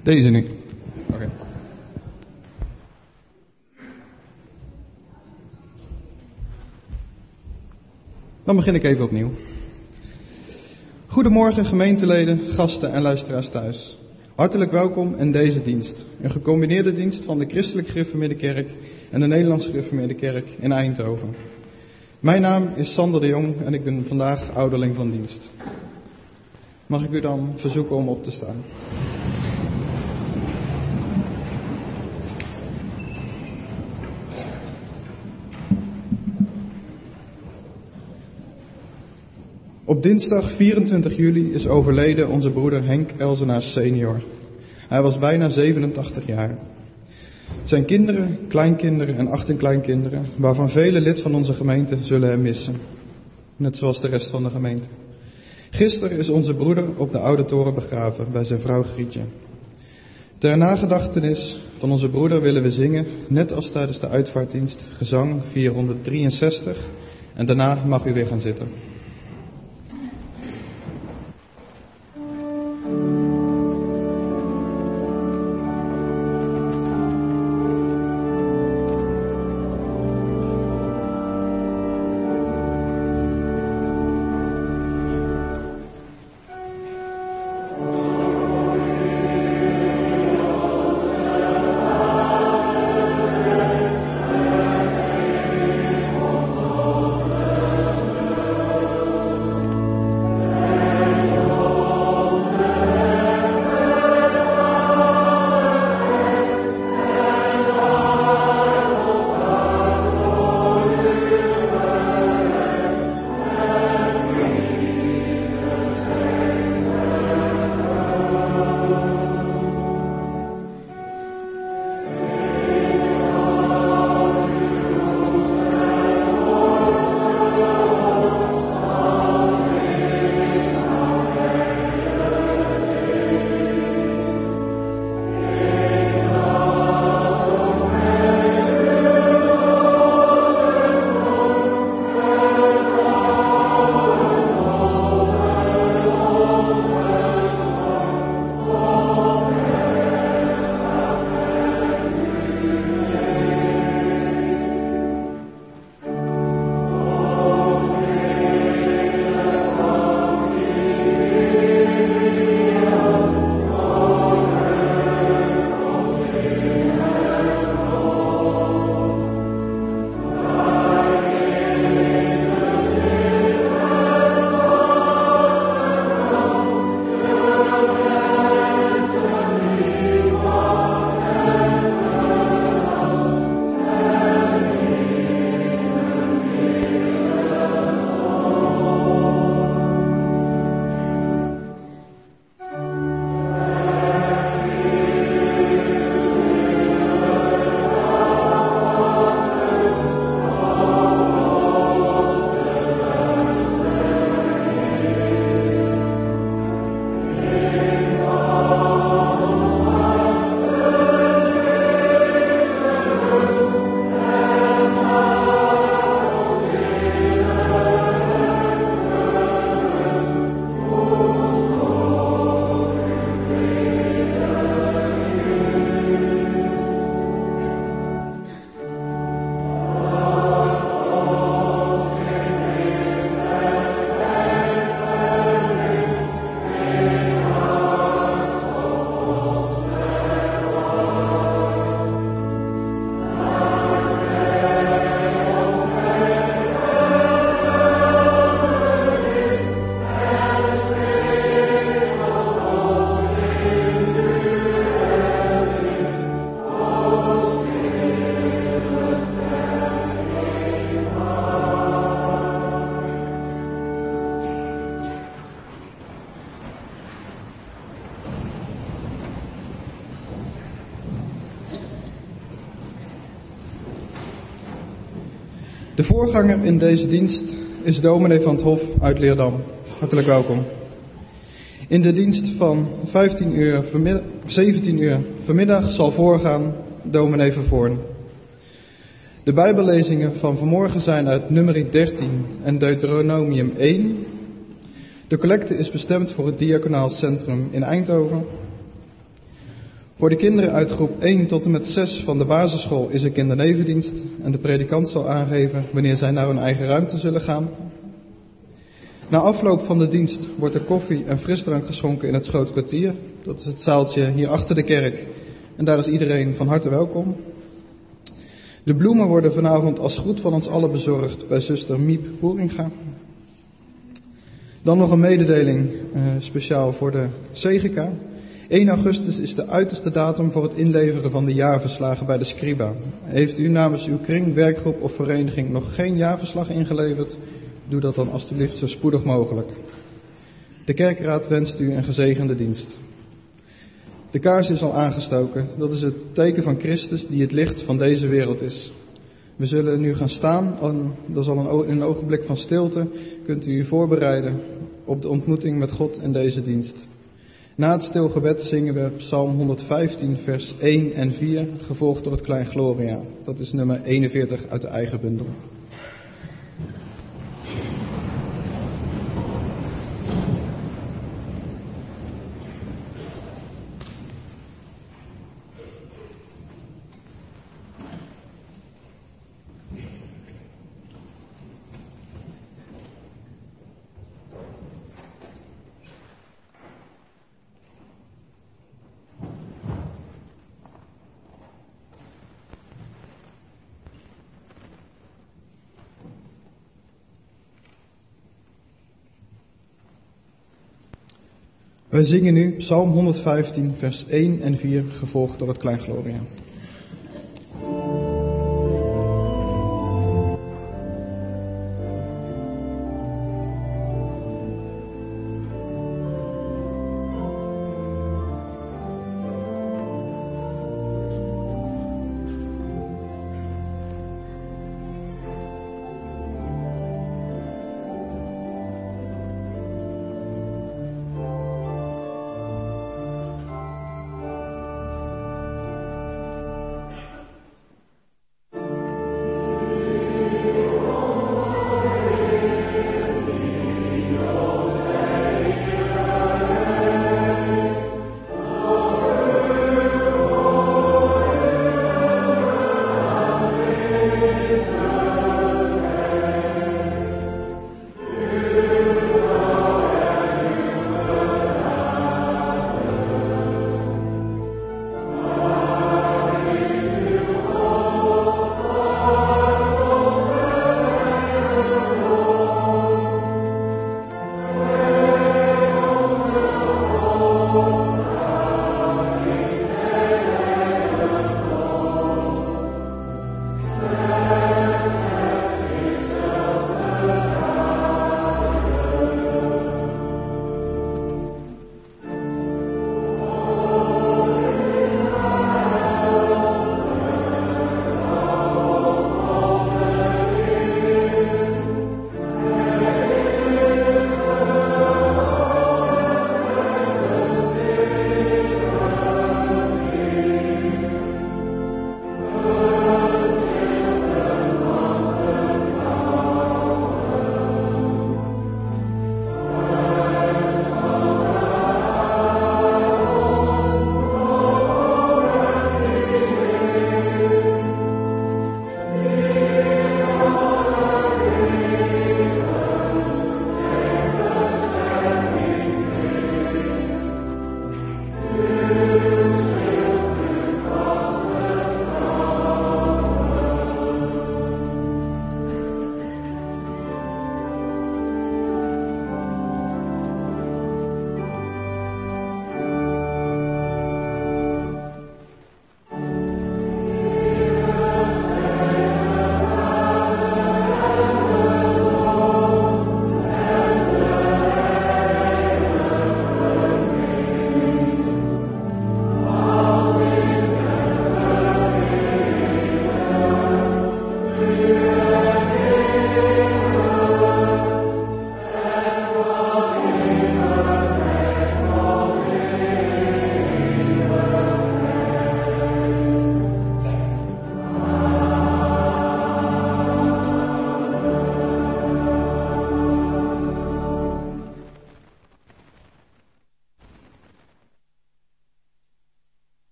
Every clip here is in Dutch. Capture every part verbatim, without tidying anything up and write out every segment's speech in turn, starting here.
Deze nu. Oké. Okay. Dan begin ik even opnieuw. Goedemorgen gemeenteleden, gasten en luisteraars thuis. Hartelijk welkom in deze dienst. Een gecombineerde dienst van de Christelijk Gereformeerde Kerk en de Nederlandse Gereformeerde Kerk in Eindhoven. Mijn naam is Sander de Jong en ik ben vandaag ouderling van dienst. Mag ik u dan verzoeken om op te staan? Op dinsdag vierentwintig juli is overleden onze broeder Henk Elzenaar senior. Hij was bijna zevenentachtig jaar. Zijn kinderen, kleinkinderen en achterkleinkinderen, waarvan vele lid van onze gemeente, zullen hem missen. Net zoals de rest van de gemeente. Gisteren is onze broeder op de Oude Toren begraven bij zijn vrouw Grietje. Ter nagedachtenis van onze broeder willen we zingen, net als tijdens de uitvaartdienst, gezang vierhonderddrieënzestig. En daarna mag u weer gaan zitten. De voorganger in deze dienst is dominee van het Hof uit Leerdam. Hartelijk welkom. In de dienst van vijftien uur vanmiddag, zeventien uur vanmiddag zal voorgaan dominee Vervoorn. De bijbellezingen van vanmorgen zijn uit Numeri dertien en Deuteronomium één. De collecte is bestemd voor het Diaconaal Centrum in Eindhoven. Voor de kinderen uit groep één tot en met zes van de basisschool is er kindernevendienst en de predikant zal aangeven wanneer zij naar hun eigen ruimte zullen gaan. Na afloop van de dienst wordt er koffie en frisdrank geschonken in het Schootkwartier. Dat is het zaaltje hier achter de kerk en daar is iedereen van harte welkom. De bloemen worden vanavond als groet van ons allen bezorgd bij zuster Miep Boeringa. Dan nog een mededeling uh, speciaal voor de Zegeca. één augustus is de uiterste datum voor het inleveren van de jaarverslagen bij de Scriba. Heeft u namens uw kring, werkgroep of vereniging nog geen jaarverslag ingeleverd? Doe dat dan alstublieft zo spoedig mogelijk. De kerkraad wenst u een gezegende dienst. De kaars is al aangestoken. Dat is het teken van Christus die het licht van deze wereld is. We zullen nu gaan staan. Dat is al een ogenblik van stilte. Kunt u u voorbereiden op de ontmoeting met God in deze dienst. Na het stilgebed zingen we Psalm honderdvijftien vers één en vier, gevolgd door het Klein Gloria. Dat is nummer eenenveertig uit de eigen bundel. Wij zingen nu Psalm honderdvijftien, vers één en vier, gevolgd door het Klein Gloria.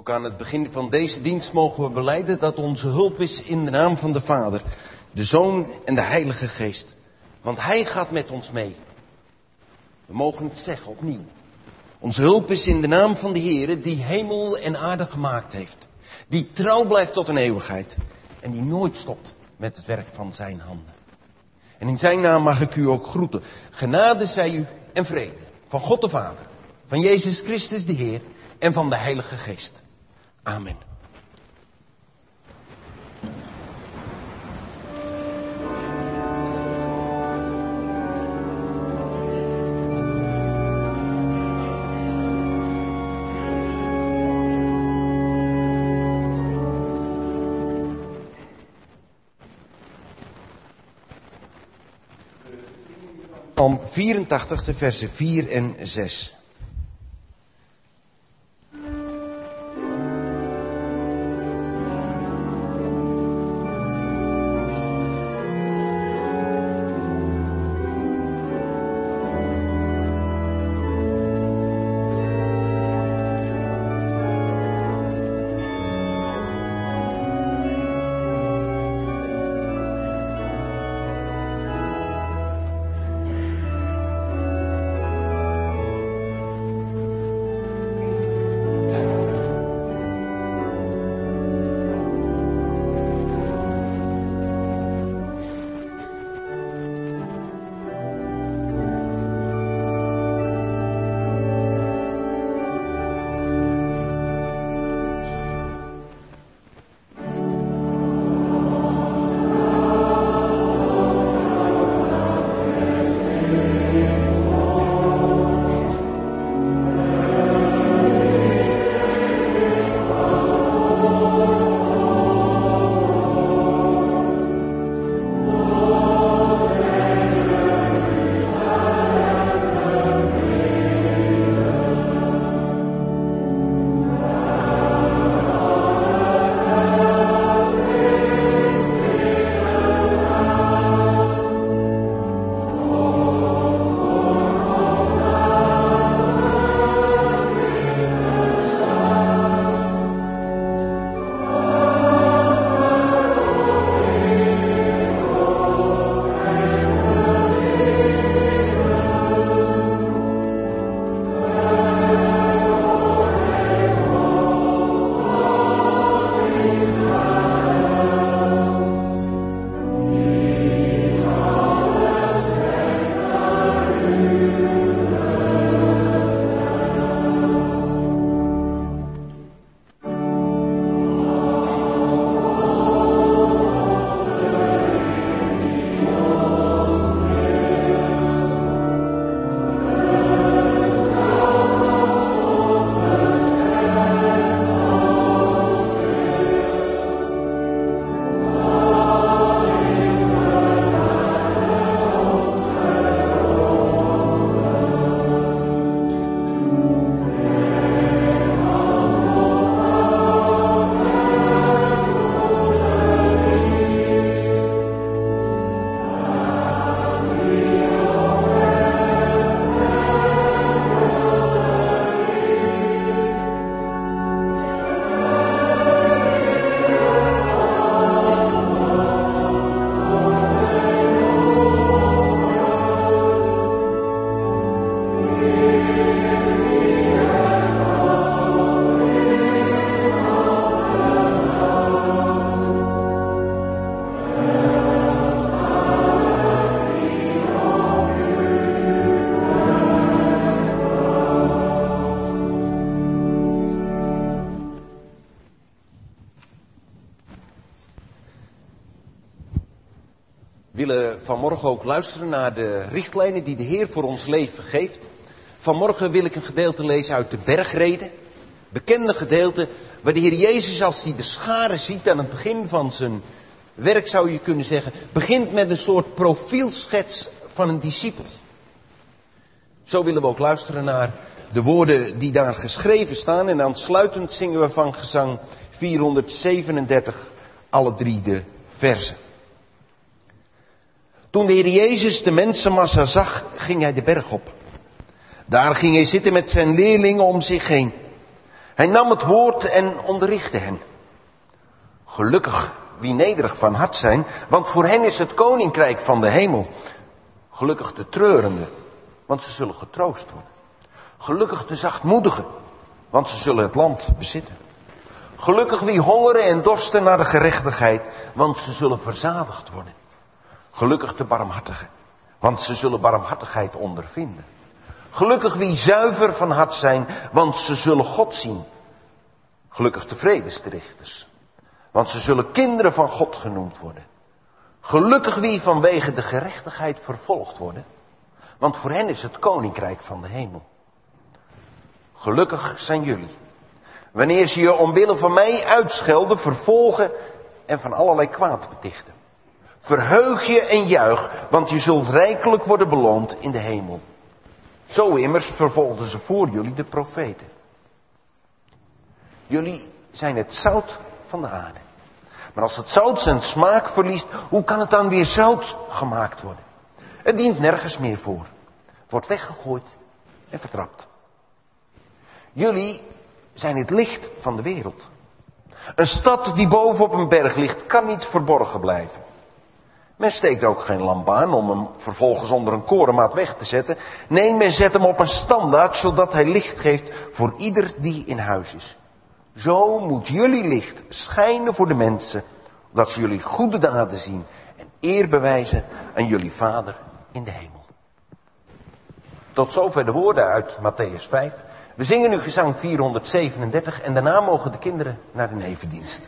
Ook aan het begin van deze dienst mogen we belijden dat onze hulp is in de naam van de Vader, de Zoon en de Heilige Geest. Want Hij gaat met ons mee. We mogen het zeggen opnieuw. Onze hulp is in de naam van de Heere die hemel en aarde gemaakt heeft. Die trouw blijft tot een eeuwigheid. En die nooit stopt met het werk van zijn handen. En in zijn naam mag ik u ook groeten. Genade zij u en vrede. Van God de Vader. Van Jezus Christus de Heer. En van de Heilige Geest. Amen. Psalm vierentachtig, de versen vier en zes. willen vanmorgen ook luisteren naar de richtlijnen die de Heer voor ons leven geeft. Vanmorgen wil ik een gedeelte lezen uit de Bergreden. Bekende gedeelte waar de Heer Jezus, als hij de scharen ziet aan het begin van zijn werk, zou je kunnen zeggen, begint met een soort profielschets van een discipel. Zo willen we ook luisteren naar de woorden die daar geschreven staan. En aansluitend zingen we van gezang vierhonderdzevenendertig alle drie de verzen. Toen de Heer Jezus de mensenmassa zag, ging hij de berg op. Daar ging hij zitten met zijn leerlingen om zich heen. Hij nam het woord en onderrichtte hen. Gelukkig wie nederig van hart zijn, want voor hen is het koninkrijk van de hemel. Gelukkig de treurenden, want ze zullen getroost worden. Gelukkig de zachtmoedigen, want ze zullen het land bezitten. Gelukkig wie hongeren en dorsten naar de gerechtigheid, want ze zullen verzadigd worden. Gelukkig de barmhartigen, want ze zullen barmhartigheid ondervinden. Gelukkig wie zuiver van hart zijn, want ze zullen God zien. Gelukkig de vredestichters, want ze zullen kinderen van God genoemd worden. Gelukkig wie vanwege de gerechtigheid vervolgd worden, want voor hen is het koninkrijk van de hemel. Gelukkig zijn jullie, wanneer ze je omwille van mij uitschelden, vervolgen en van allerlei kwaad betichten. Verheug je en juich, want je zult rijkelijk worden beloond in de hemel. Zo immers vervolgden ze voor jullie de profeten. Jullie zijn het zout van de aarde. Maar als het zout zijn smaak verliest, hoe kan het dan weer zout gemaakt worden? Het dient nergens meer voor. Het wordt weggegooid en vertrapt. Jullie zijn het licht van de wereld. Een stad die boven op een berg ligt, kan niet verborgen blijven. Men steekt ook geen lamp aan om hem vervolgens onder een korenmaat weg te zetten. Nee, men zet hem op een standaard, zodat hij licht geeft voor ieder die in huis is. Zo moet jullie licht schijnen voor de mensen, dat ze jullie goede daden zien en eer bewijzen aan jullie Vader in de hemel. Tot zover de woorden uit Matthäus vijf. We zingen nu gezang vierhonderdzevenendertig en daarna mogen de kinderen naar de nevendienst.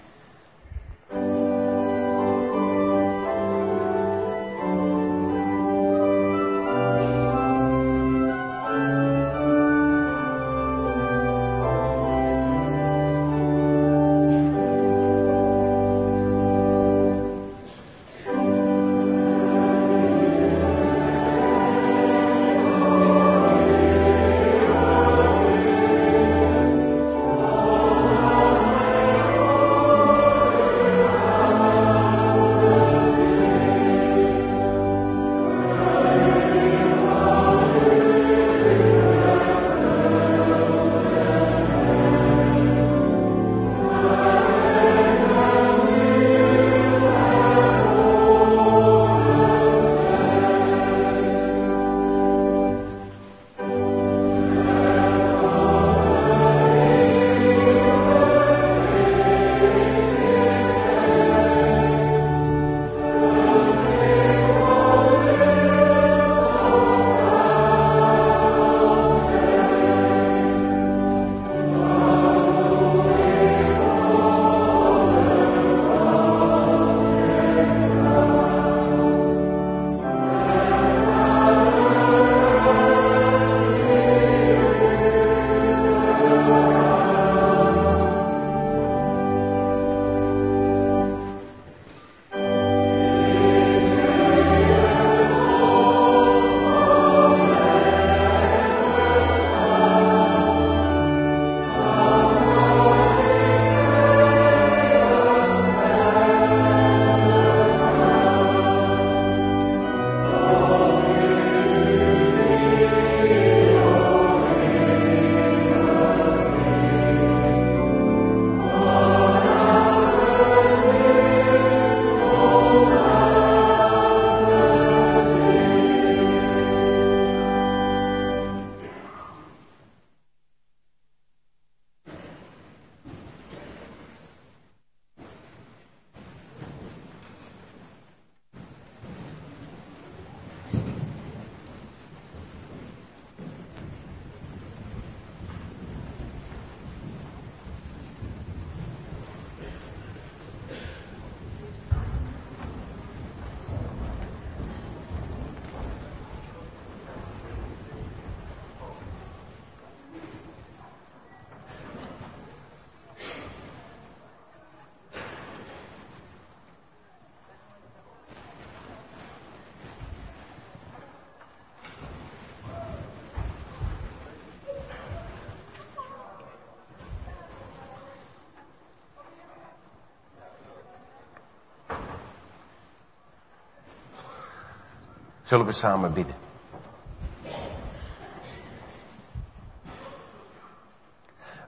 Zullen we samen bidden?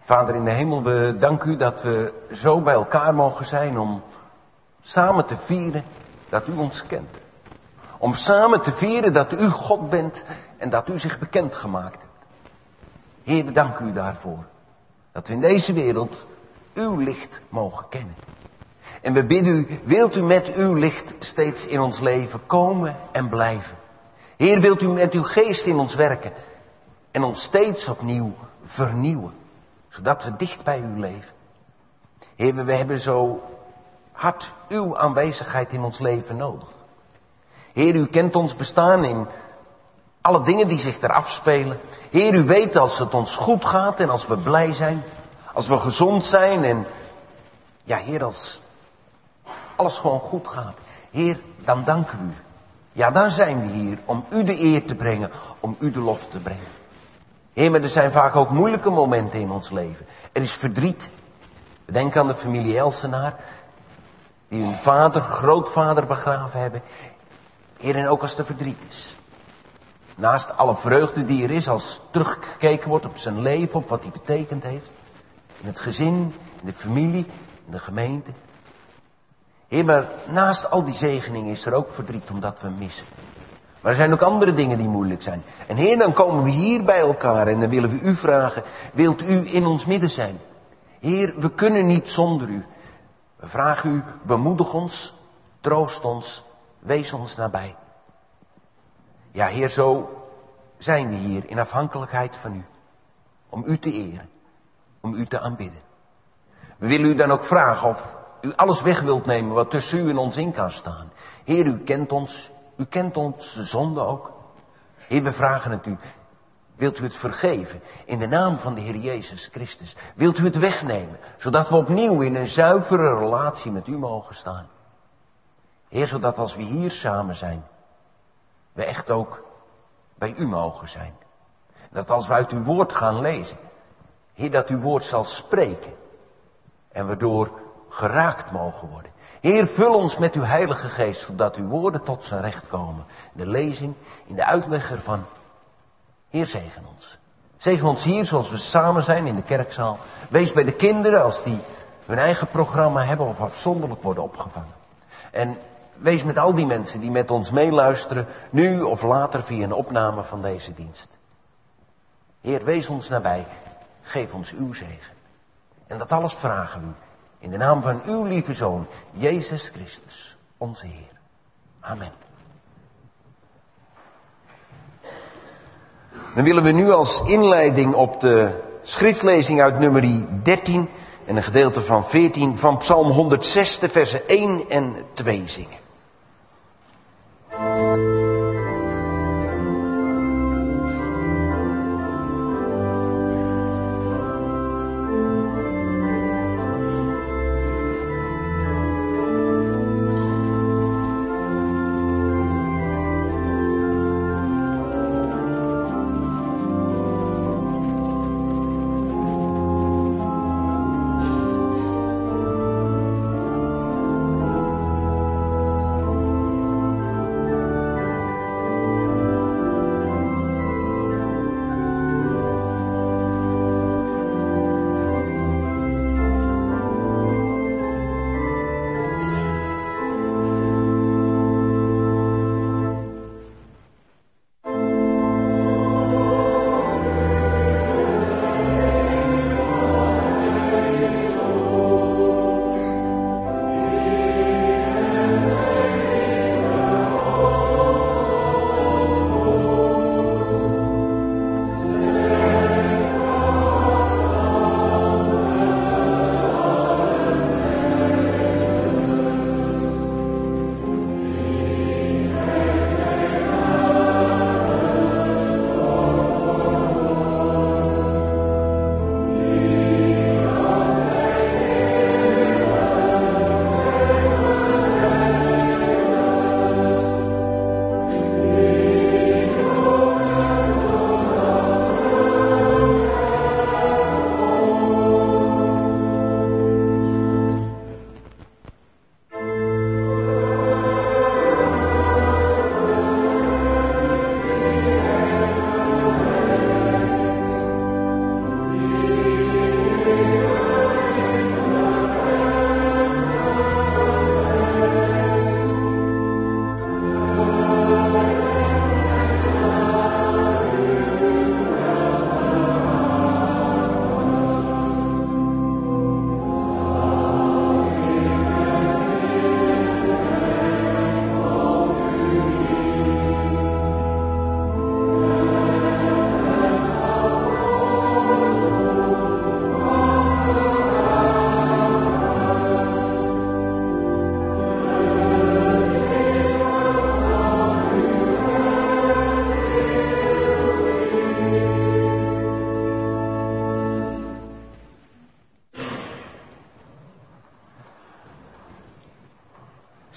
Vader in de hemel, we danken u dat we zo bij elkaar mogen zijn om samen te vieren dat u ons kent. Om samen te vieren dat u God bent en dat u zich bekend gemaakt hebt. Heer, we danken u daarvoor. Dat we in deze wereld uw licht mogen kennen. En we bidden u, wilt u met uw licht steeds in ons leven komen en blijven. Heer, wilt u met uw geest in ons werken en ons steeds opnieuw vernieuwen. Zodat we dicht bij u leven. Heer, we hebben zo hard uw aanwezigheid in ons leven nodig. Heer, u kent ons bestaan in alle dingen die zich daar afspelen. Heer, u weet als het ons goed gaat en als we blij zijn. Als we gezond zijn en, ja Heer, als alles gewoon goed gaat. Heer, dan danken we u. Ja, dan zijn we hier om u de eer te brengen, om u de lof te brengen. Heer, maar er zijn vaak ook moeilijke momenten in ons leven. Er is verdriet. We denken aan de familie Elsenaar, die hun vader, grootvader begraven hebben. Heer, en ook als er verdriet is. Naast alle vreugde die er is, als teruggekeken wordt op zijn leven, op wat hij betekend heeft. In het gezin, in de familie, in de gemeente. Heer, maar naast al die zegeningen is er ook verdriet omdat we hem missen. Maar er zijn ook andere dingen die moeilijk zijn. En Heer, dan komen we hier bij elkaar en dan willen we u vragen, wilt u in ons midden zijn? Heer, we kunnen niet zonder u. We vragen u, bemoedig ons, troost ons, wees ons nabij. Ja, Heer, zo zijn we hier in afhankelijkheid van u. Om u te eren, om u te aanbidden. We willen u dan ook vragen of u alles weg wilt nemen wat tussen u en ons in kan staan. Heer, u kent ons, u kent onze zonde ook. Heer, we vragen het u. Wilt u het vergeven in de naam van de Heer Jezus Christus? Wilt u het wegnemen, zodat we opnieuw in een zuivere relatie met u mogen staan? Heer, zodat als we hier samen zijn, we echt ook bij u mogen zijn. Dat als we uit uw woord gaan lezen, Heer, dat uw woord zal spreken. En waardoor geraakt mogen worden. Heer, vul ons met uw Heilige Geest, zodat uw woorden tot zijn recht komen. De lezing, in de uitleg ervan. Heer, zegen ons. Zegen ons hier zoals we samen zijn in de kerkzaal. Wees bij de kinderen als die hun eigen programma hebben of afzonderlijk worden opgevangen. En wees met al die mensen die met ons meeluisteren, nu of later via een opname van deze dienst. Heer, wees ons nabij. Geef ons uw zegen. En dat alles vragen we u. In de naam van uw lieve Zoon, Jezus Christus, onze Heer. Amen. Dan willen we nu als inleiding op de schriftlezing uit nummer dertien en een gedeelte van veertien van Psalm honderdzes, de versen één en twee zingen.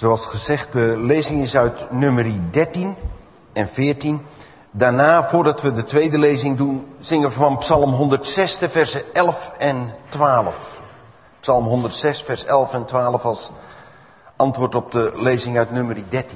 Zoals gezegd, de lezing is uit nummer dertien en veertien. Daarna, voordat we de tweede lezing doen, zingen we van Psalm honderdzes, de versen elf en twaalf. Psalm honderdzes, vers elf en twaalf als antwoord op de lezing uit nummer dertien.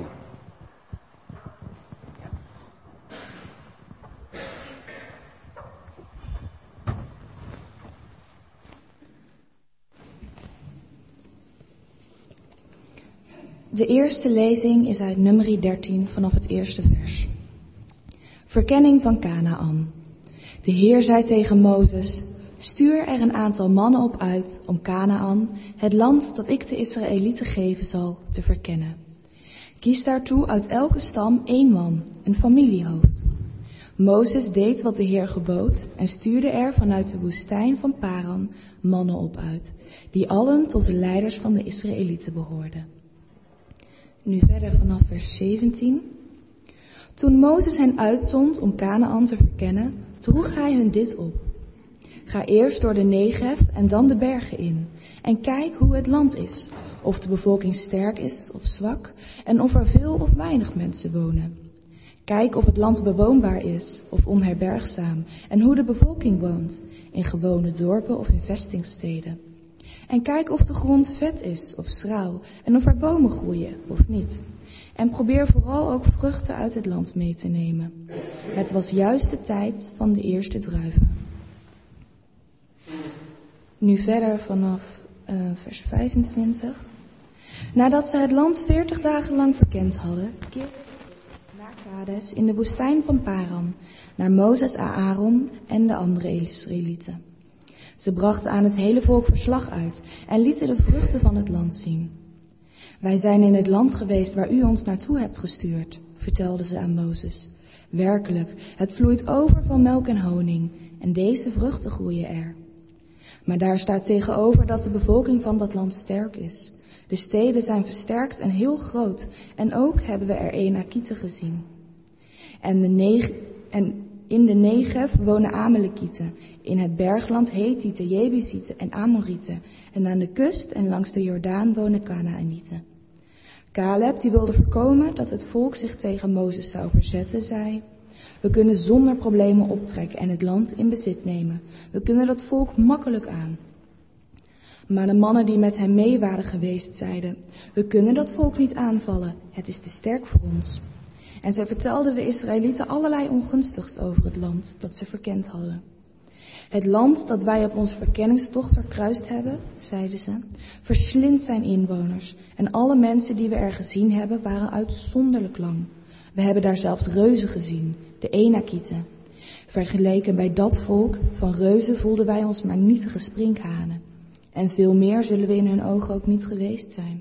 De eerste lezing is uit nummer dertien vanaf het eerste vers. Verkenning van Kanaan. De Heer zei tegen Mozes: stuur er een aantal mannen op uit om Kanaan, het land dat ik de Israëlieten geven zal, te verkennen. Kies daartoe uit elke stam één man, een familiehoofd. Mozes deed wat de Heer gebood en stuurde er vanuit de woestijn van Paran mannen op uit, die allen tot de leiders van de Israëlieten behoorden. Nu verder vanaf vers zeventien. Toen Mozes hen uitzond om Kanaan te verkennen, droeg hij hun dit op. Ga eerst door de Negev en dan de bergen in. En kijk hoe het land is. Of de bevolking sterk is of zwak. En of er veel of weinig mensen wonen. Kijk of het land bewoonbaar is of onherbergzaam. En hoe de bevolking woont. In gewone dorpen of in vestingsteden. En kijk of de grond vet is of schraal. En of er bomen groeien of niet. En probeer vooral ook vruchten uit het land mee te nemen. Het was juist de tijd van de eerste druiven. Nu verder vanaf uh, vers vijfentwintig. Nadat ze het land veertig dagen lang verkend hadden, keerden ze terug naar Kades in de woestijn van Paran, naar Mozes, Aaron en de andere Israëlieten. Ze brachten aan het hele volk verslag uit en lieten de vruchten van het land zien. Wij zijn in het land geweest waar u ons naartoe hebt gestuurd, vertelden ze aan Mozes. Werkelijk, het vloeit over van melk en honing en deze vruchten groeien er. Maar daar staat tegenover dat de bevolking van dat land sterk is. De steden zijn versterkt en heel groot en ook hebben we er Enakieten gezien. En, de neg- en in de Negev wonen Amalekieten, in het bergland Hethieten, Jebusieten en Amorieten en aan de kust en langs de Jordaan wonen Kanaanieten. Caleb, die wilde voorkomen dat het volk zich tegen Mozes zou verzetten, zei: we kunnen zonder problemen optrekken en het land in bezit nemen. We kunnen dat volk makkelijk aan. Maar de mannen die met hem mee waren geweest zeiden: we kunnen dat volk niet aanvallen, het is te sterk voor ons. En zij vertelden de Israëlieten allerlei ongunstigs over het land dat ze verkend hadden. Het land dat wij op onze verkenningstocht doorkruist hebben, zeiden ze, verslindt zijn inwoners. En alle mensen die we er gezien hebben waren uitzonderlijk lang. We hebben daar zelfs reuzen gezien, de Enakieten. Vergeleken bij dat volk van reuzen voelden wij ons maar nietige sprinkhanen. En veel meer zullen we in hun ogen ook niet geweest zijn.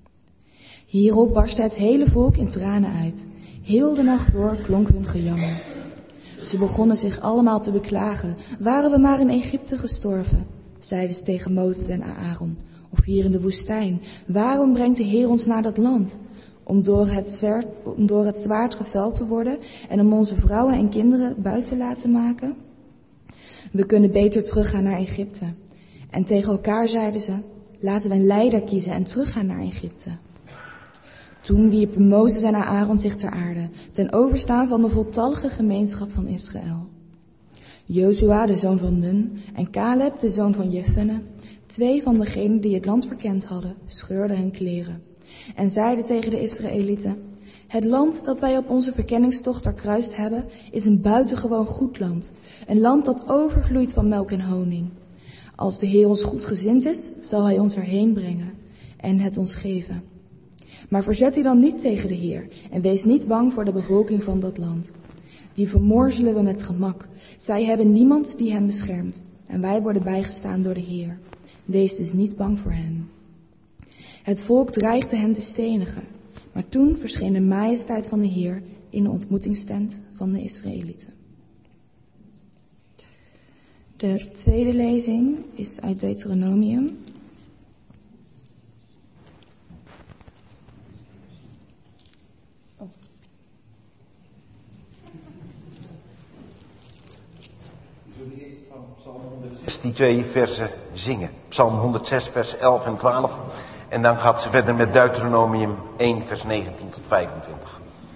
Hierop barstte het hele volk in tranen uit. Heel de nacht door klonk hun gejammer. Ze begonnen zich allemaal te beklagen. Waren we maar in Egypte gestorven, zeiden ze tegen Mozes en Aaron. Of hier in de woestijn. Waarom brengt de Heer ons naar dat land? Om door het zwaard, om door het zwaard geveld te worden en om onze vrouwen en kinderen buiten te laten maken? We kunnen beter teruggaan naar Egypte. En tegen elkaar zeiden ze: laten we een leider kiezen en teruggaan naar Egypte. Toen wierpen Mozes en Aaron zich ter aarde, ten overstaan van de voltallige gemeenschap van Israël. Jozua, de zoon van Nun, en Caleb, de zoon van Jefune, twee van degenen die het land verkend hadden, scheurden hun kleren. En zeiden tegen de Israëlieten: het land dat wij op onze verkenningstocht doorkruist hebben, is een buitengewoon goed land. Een land dat overvloeit van melk en honing. Als de Heer ons goedgezind is, zal hij ons erheen brengen en het ons geven. Maar verzet u dan niet tegen de Heer en wees niet bang voor de bevolking van dat land. Die vermorzelen we met gemak. Zij hebben niemand die hen beschermt en wij worden bijgestaan door de Heer. Wees dus niet bang voor hen. Het volk dreigde hen te stenigen, maar toen verscheen de majesteit van de Heer in de ontmoetingstent van de Israëlieten. De tweede lezing is uit Deuteronomium. Psalm honderdzes, die twee versen zingen. Psalm honderdzes, vers elf en twaalf. En dan gaat ze verder met Deuteronomium één vers negentien tot vijfentwintig.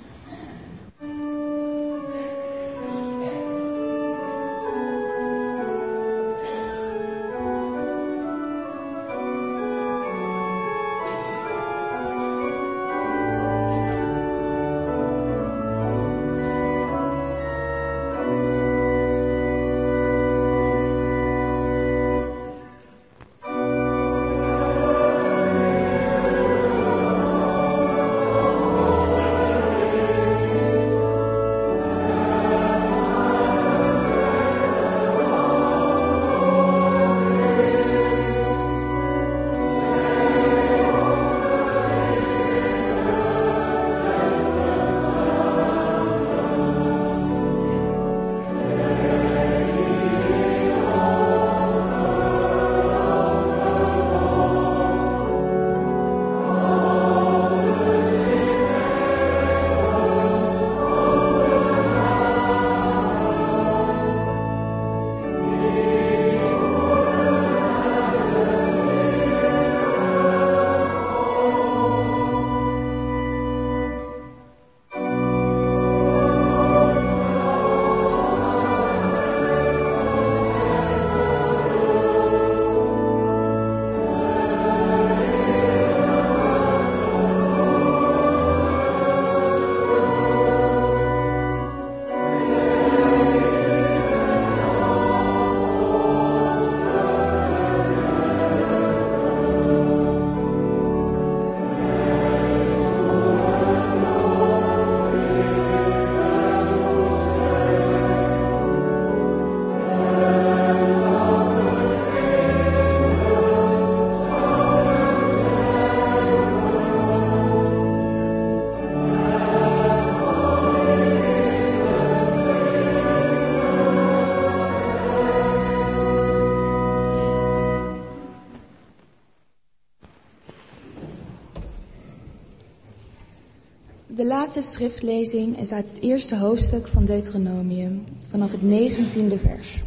De laatste schriftlezing is uit het eerste hoofdstuk van Deuteronomium, vanaf het negentiende vers.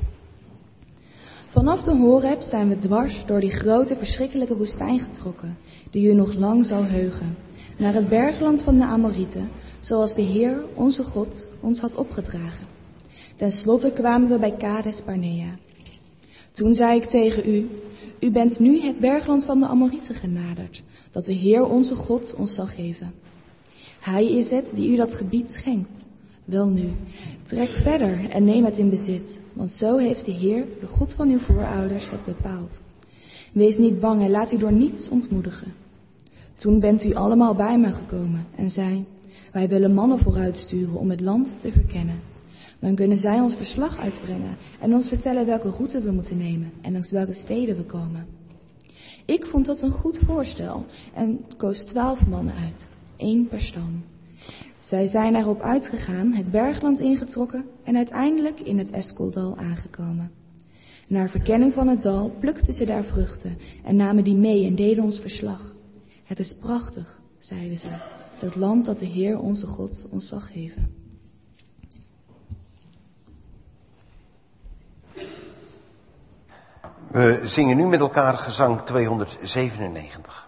Vanaf de Horeb zijn we dwars door die grote verschrikkelijke woestijn getrokken, die u nog lang zal heugen, naar het bergland van de Amorieten, zoals de Heer, onze God, ons had opgedragen. Ten slotte kwamen we bij Kades Barnea. Toen zei ik tegen u, u bent nu het bergland van de Amorieten genaderd, dat de Heer onze God ons zal geven. Hij is het die u dat gebied schenkt. Welnu, trek verder en neem het in bezit, want zo heeft de Heer, de God van uw voorouders, het bepaald. Wees niet bang en laat u door niets ontmoedigen. Toen bent u allemaal bij me gekomen en zei, wij willen mannen vooruitsturen om het land te verkennen. Dan kunnen zij ons verslag uitbrengen en ons vertellen welke route we moeten nemen en langs welke steden we komen. Ik vond dat een goed voorstel en koos twaalf mannen uit, één per stam. Zij zijn erop uitgegaan, het bergland ingetrokken en uiteindelijk in het Eskoldal aangekomen. Naar verkenning van het dal plukten ze daar vruchten en namen die mee en deden ons verslag. Het is prachtig, zeiden ze, dat land dat de Heer onze God ons zal geven. We zingen nu met elkaar gezang tweehonderdzevenennegentig.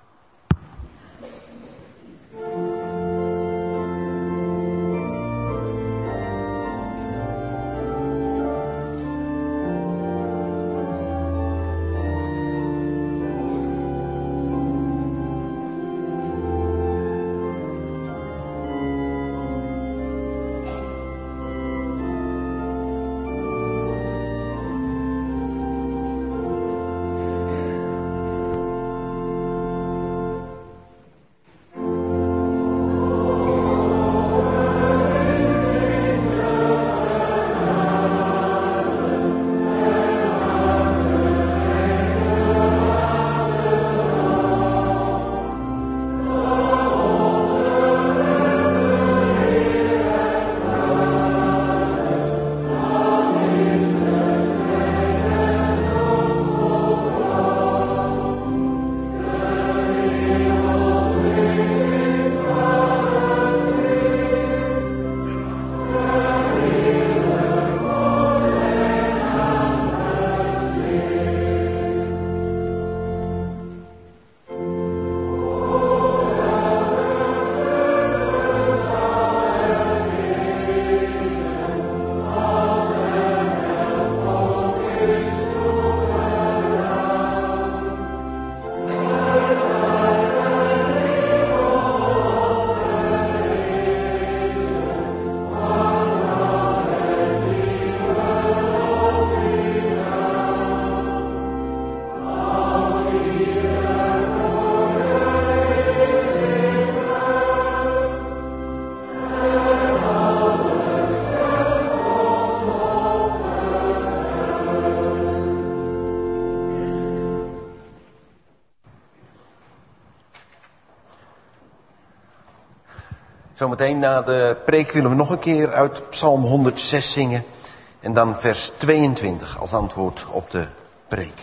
Zometeen na de preek willen we nog een keer uit Psalm honderdzes zingen. En dan vers tweeëntwintig als antwoord op de preek.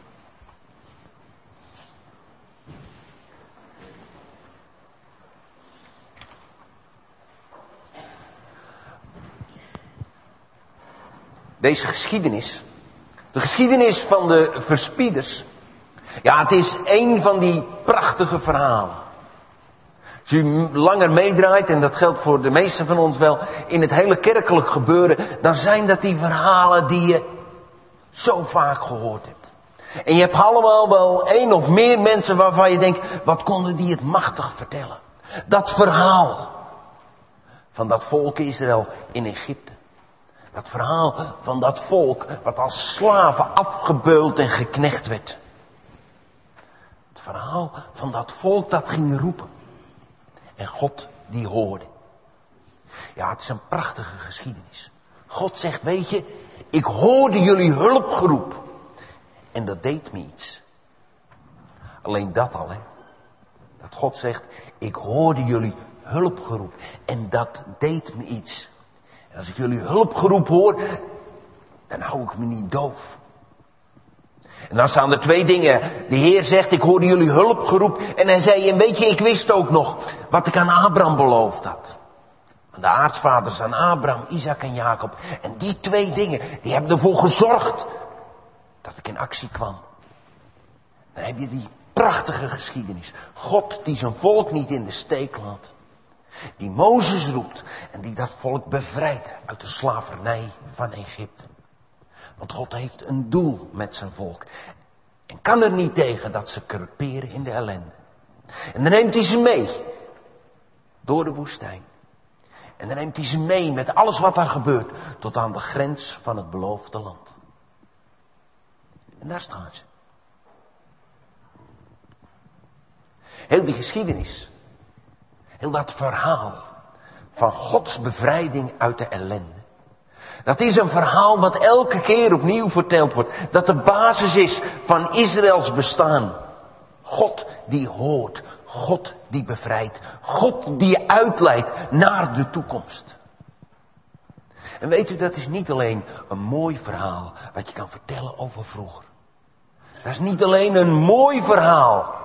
Deze geschiedenis, de geschiedenis van de verspieders. Ja, het is een van die prachtige verhalen. Als u langer meedraait, en dat geldt voor de meesten van ons wel, in het hele kerkelijk gebeuren, dan zijn dat die verhalen die je zo vaak gehoord hebt. En je hebt allemaal wel één of meer mensen waarvan je denkt, wat konden die het machtig vertellen. Dat verhaal van dat volk Israël in Egypte. Dat verhaal van dat volk wat als slaven afgebeuld en geknecht werd. Het verhaal van dat volk dat ging roepen. En God die hoorde. Ja, het is een prachtige geschiedenis. God zegt, weet je, ik hoorde jullie hulpgeroep. En dat deed me iets. Alleen dat al, hè. Dat God zegt, ik hoorde jullie hulpgeroep. En dat deed me iets. En als ik jullie hulpgeroep hoor, dan hou ik me niet doof. En dan staan er twee dingen. De Heer zegt, ik hoorde jullie hulpgeroep. En hij zei, en weet je, ik wist ook nog wat ik aan Abraham beloofd had. Aan de aartsvaders, aan Abraham, Isaac en Jacob. En die twee dingen, die hebben ervoor gezorgd dat ik in actie kwam. Dan heb je die prachtige geschiedenis. God die zijn volk niet in de steek laat. Die Mozes roept en die dat volk bevrijdt uit de slavernij van Egypte. Want God heeft een doel met zijn volk. En kan er niet tegen dat ze creperen in de ellende. En dan neemt hij ze mee. Door de woestijn. En dan neemt hij ze mee met alles wat daar gebeurt. Tot aan de grens van het beloofde land. En daar staan ze. Heel die geschiedenis. Heel dat verhaal. Van Gods bevrijding uit de ellende. Dat is een verhaal wat elke keer opnieuw verteld wordt. Dat de basis is van Israëls bestaan. God die hoort. God die bevrijdt. God die uitleidt naar de toekomst. En weet u, dat is niet alleen een mooi verhaal wat je kan vertellen over vroeger. Dat is niet alleen een mooi verhaal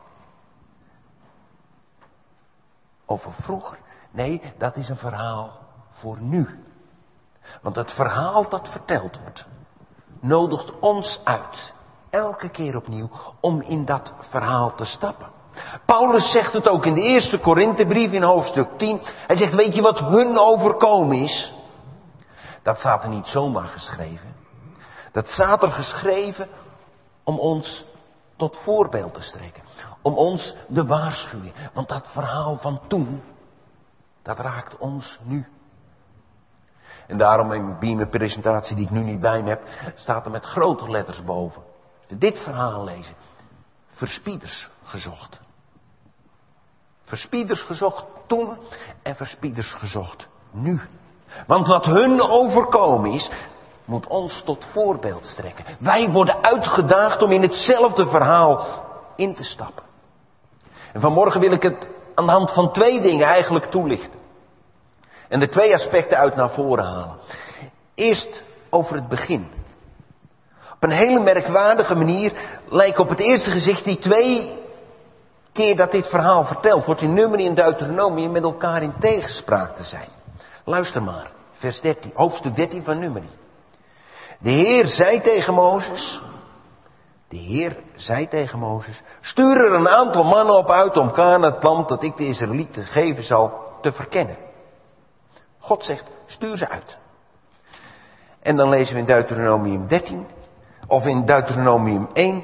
over vroeger. Nee, dat is een verhaal voor nu. Want het verhaal dat verteld wordt, nodigt ons uit, elke keer opnieuw, om in dat verhaal te stappen. Paulus zegt het ook in de eerste Korinthebrief in hoofdstuk tien. Hij zegt, weet je wat hun overkomen is? Dat staat er niet zomaar geschreven. Dat staat er geschreven om ons tot voorbeeld te strekken. Om ons de waarschuwing. Want dat verhaal van toen, dat raakt ons nu. En daarom in mijn presentatie die ik nu niet bij me heb, staat er met grote letters boven. Als we dit verhaal lezen. Verspieders gezocht. Verspieders gezocht toen en verspieders gezocht nu. Want wat hun overkomen is, moet ons tot voorbeeld strekken. Wij worden uitgedaagd om in hetzelfde verhaal in te stappen. En vanmorgen wil ik het aan de hand van twee dingen eigenlijk toelichten. En er twee aspecten uit naar voren halen. Eerst over het begin. Op een hele merkwaardige manier lijken op het eerste gezicht die twee keer dat dit verhaal verteld wordt in Numeri en Deuteronomium met elkaar in tegenspraak te zijn. Luister maar, vers dertien, hoofdstuk dertien van Numeri. De Heer zei tegen Mozes, de Heer zei tegen Mozes, stuur er een aantal mannen op uit om Kana, het land dat ik de Israëlieten geven zal, te verkennen. God zegt, stuur ze uit. En dan lezen we in Deuteronomium dertien, of in Deuteronomium één,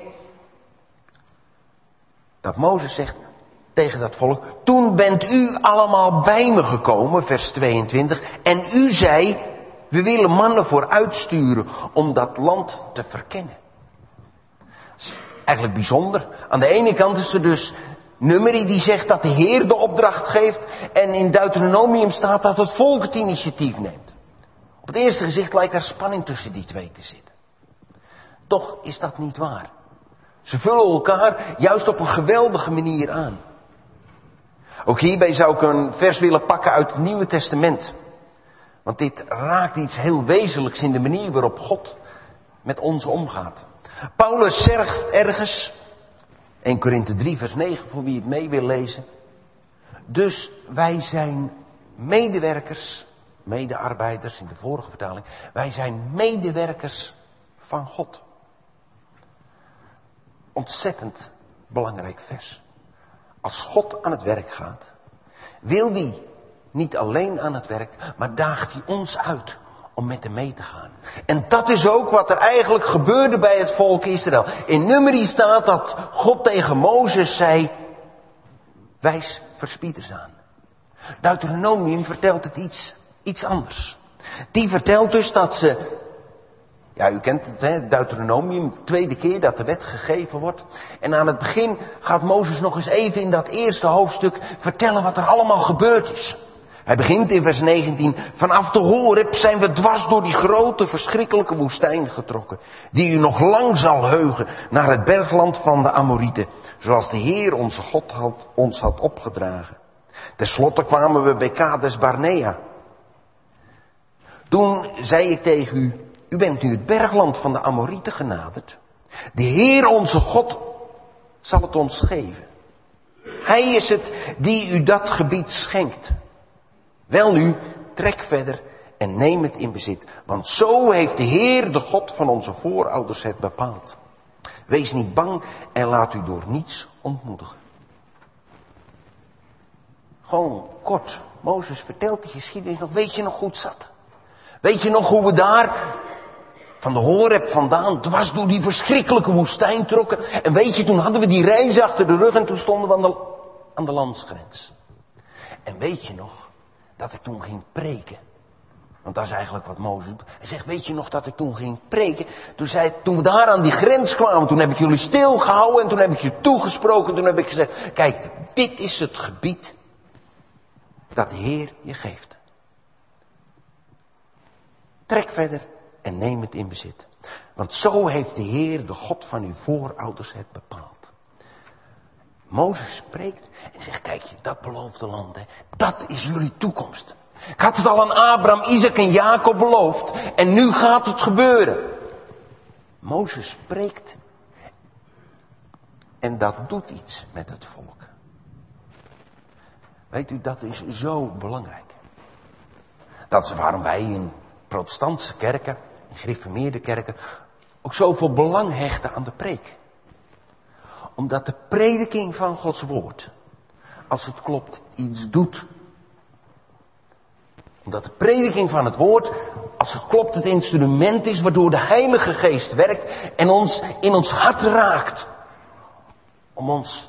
dat Mozes zegt tegen dat volk, toen bent u allemaal bij me gekomen, vers tweeëntwintig, en u zei, we willen mannen vooruit sturen om dat land te verkennen. Dat is eigenlijk bijzonder. Aan de ene kant is er dus Numeri die zegt dat de Heer de opdracht geeft, en in Deuteronomium staat dat het volk het initiatief neemt. Op het eerste gezicht lijkt er spanning tussen die twee te zitten. Toch is dat niet waar. Ze vullen elkaar juist op een geweldige manier aan. Ook hierbij zou ik een vers willen pakken uit het Nieuwe Testament. Want dit raakt iets heel wezenlijks in de manier waarop God met ons omgaat. Paulus zegt ergens, Eerste Korinthe drie vers negen voor wie het mee wil lezen. Dus wij zijn medewerkers, medearbeiders in de vorige vertaling. Wij zijn medewerkers van God. Ontzettend belangrijk vers. Als God aan het werk gaat, wil hij niet alleen aan het werk, maar daagt hij ons uit om met hem mee te gaan. En dat is ook wat er eigenlijk gebeurde bij het volk Israël. In Numeri staat dat God tegen Mozes zei, wijs verspieders aan. Deuteronomium vertelt het iets, iets anders. Die vertelt dus dat ze, ja u kent het hè, Deuteronomium, de tweede keer dat de wet gegeven wordt. En aan het begin gaat Mozes nog eens even in dat eerste hoofdstuk vertellen wat er allemaal gebeurd is. Hij begint in vers negentien. Vanaf de Horeb zijn we dwars door die grote verschrikkelijke woestijn getrokken. Die u nog lang zal heugen naar het bergland van de Amorieten. Zoals de Heer onze God had, ons had opgedragen. Ten slotte kwamen we bij Kades Barnea. Toen zei ik tegen u, u bent nu het bergland van de Amorieten genaderd. De Heer onze God zal het ons geven. Hij is het die u dat gebied schenkt. Welnu, trek verder en neem het in bezit. Want zo heeft de Heer, de God van onze voorouders, het bepaald. Wees niet bang en laat u door niets ontmoedigen. Gewoon kort. Mozes vertelt die geschiedenis nog. Weet je nog hoe het zat? Weet je nog hoe we daar van de Horeb vandaan dwars door die verschrikkelijke woestijn trokken? En weet je, toen hadden we die reis achter de rug en toen stonden we aan de, aan de landsgrens. En weet je nog dat ik toen ging preken? Want dat is eigenlijk wat Mozes doet. Hij zegt, weet je nog dat ik toen ging preken? Toen, zei, toen we daar aan die grens kwamen, toen heb ik jullie stilgehouden en toen heb ik je toegesproken. Toen heb ik gezegd, kijk, dit is het gebied dat de Heer je geeft. Trek verder en neem het in bezit. Want zo heeft de Heer, de God van uw voorouders, het bepaald. Mozes spreekt en zegt, kijk je, dat beloofde land, hè, dat is jullie toekomst. Ik had het al aan Abraham, Isaac en Jacob beloofd. En nu gaat het gebeuren. Mozes spreekt. En dat doet iets met het volk. Weet u, dat is zo belangrijk. Dat is waarom wij in protestantse kerken, in gereformeerde kerken, ook zoveel belang hechten aan de preek. Omdat de prediking van Gods woord, als het klopt, iets doet. Omdat de prediking van het woord, als het klopt, het instrument is waardoor de Heilige Geest werkt en ons in ons hart raakt. Om ons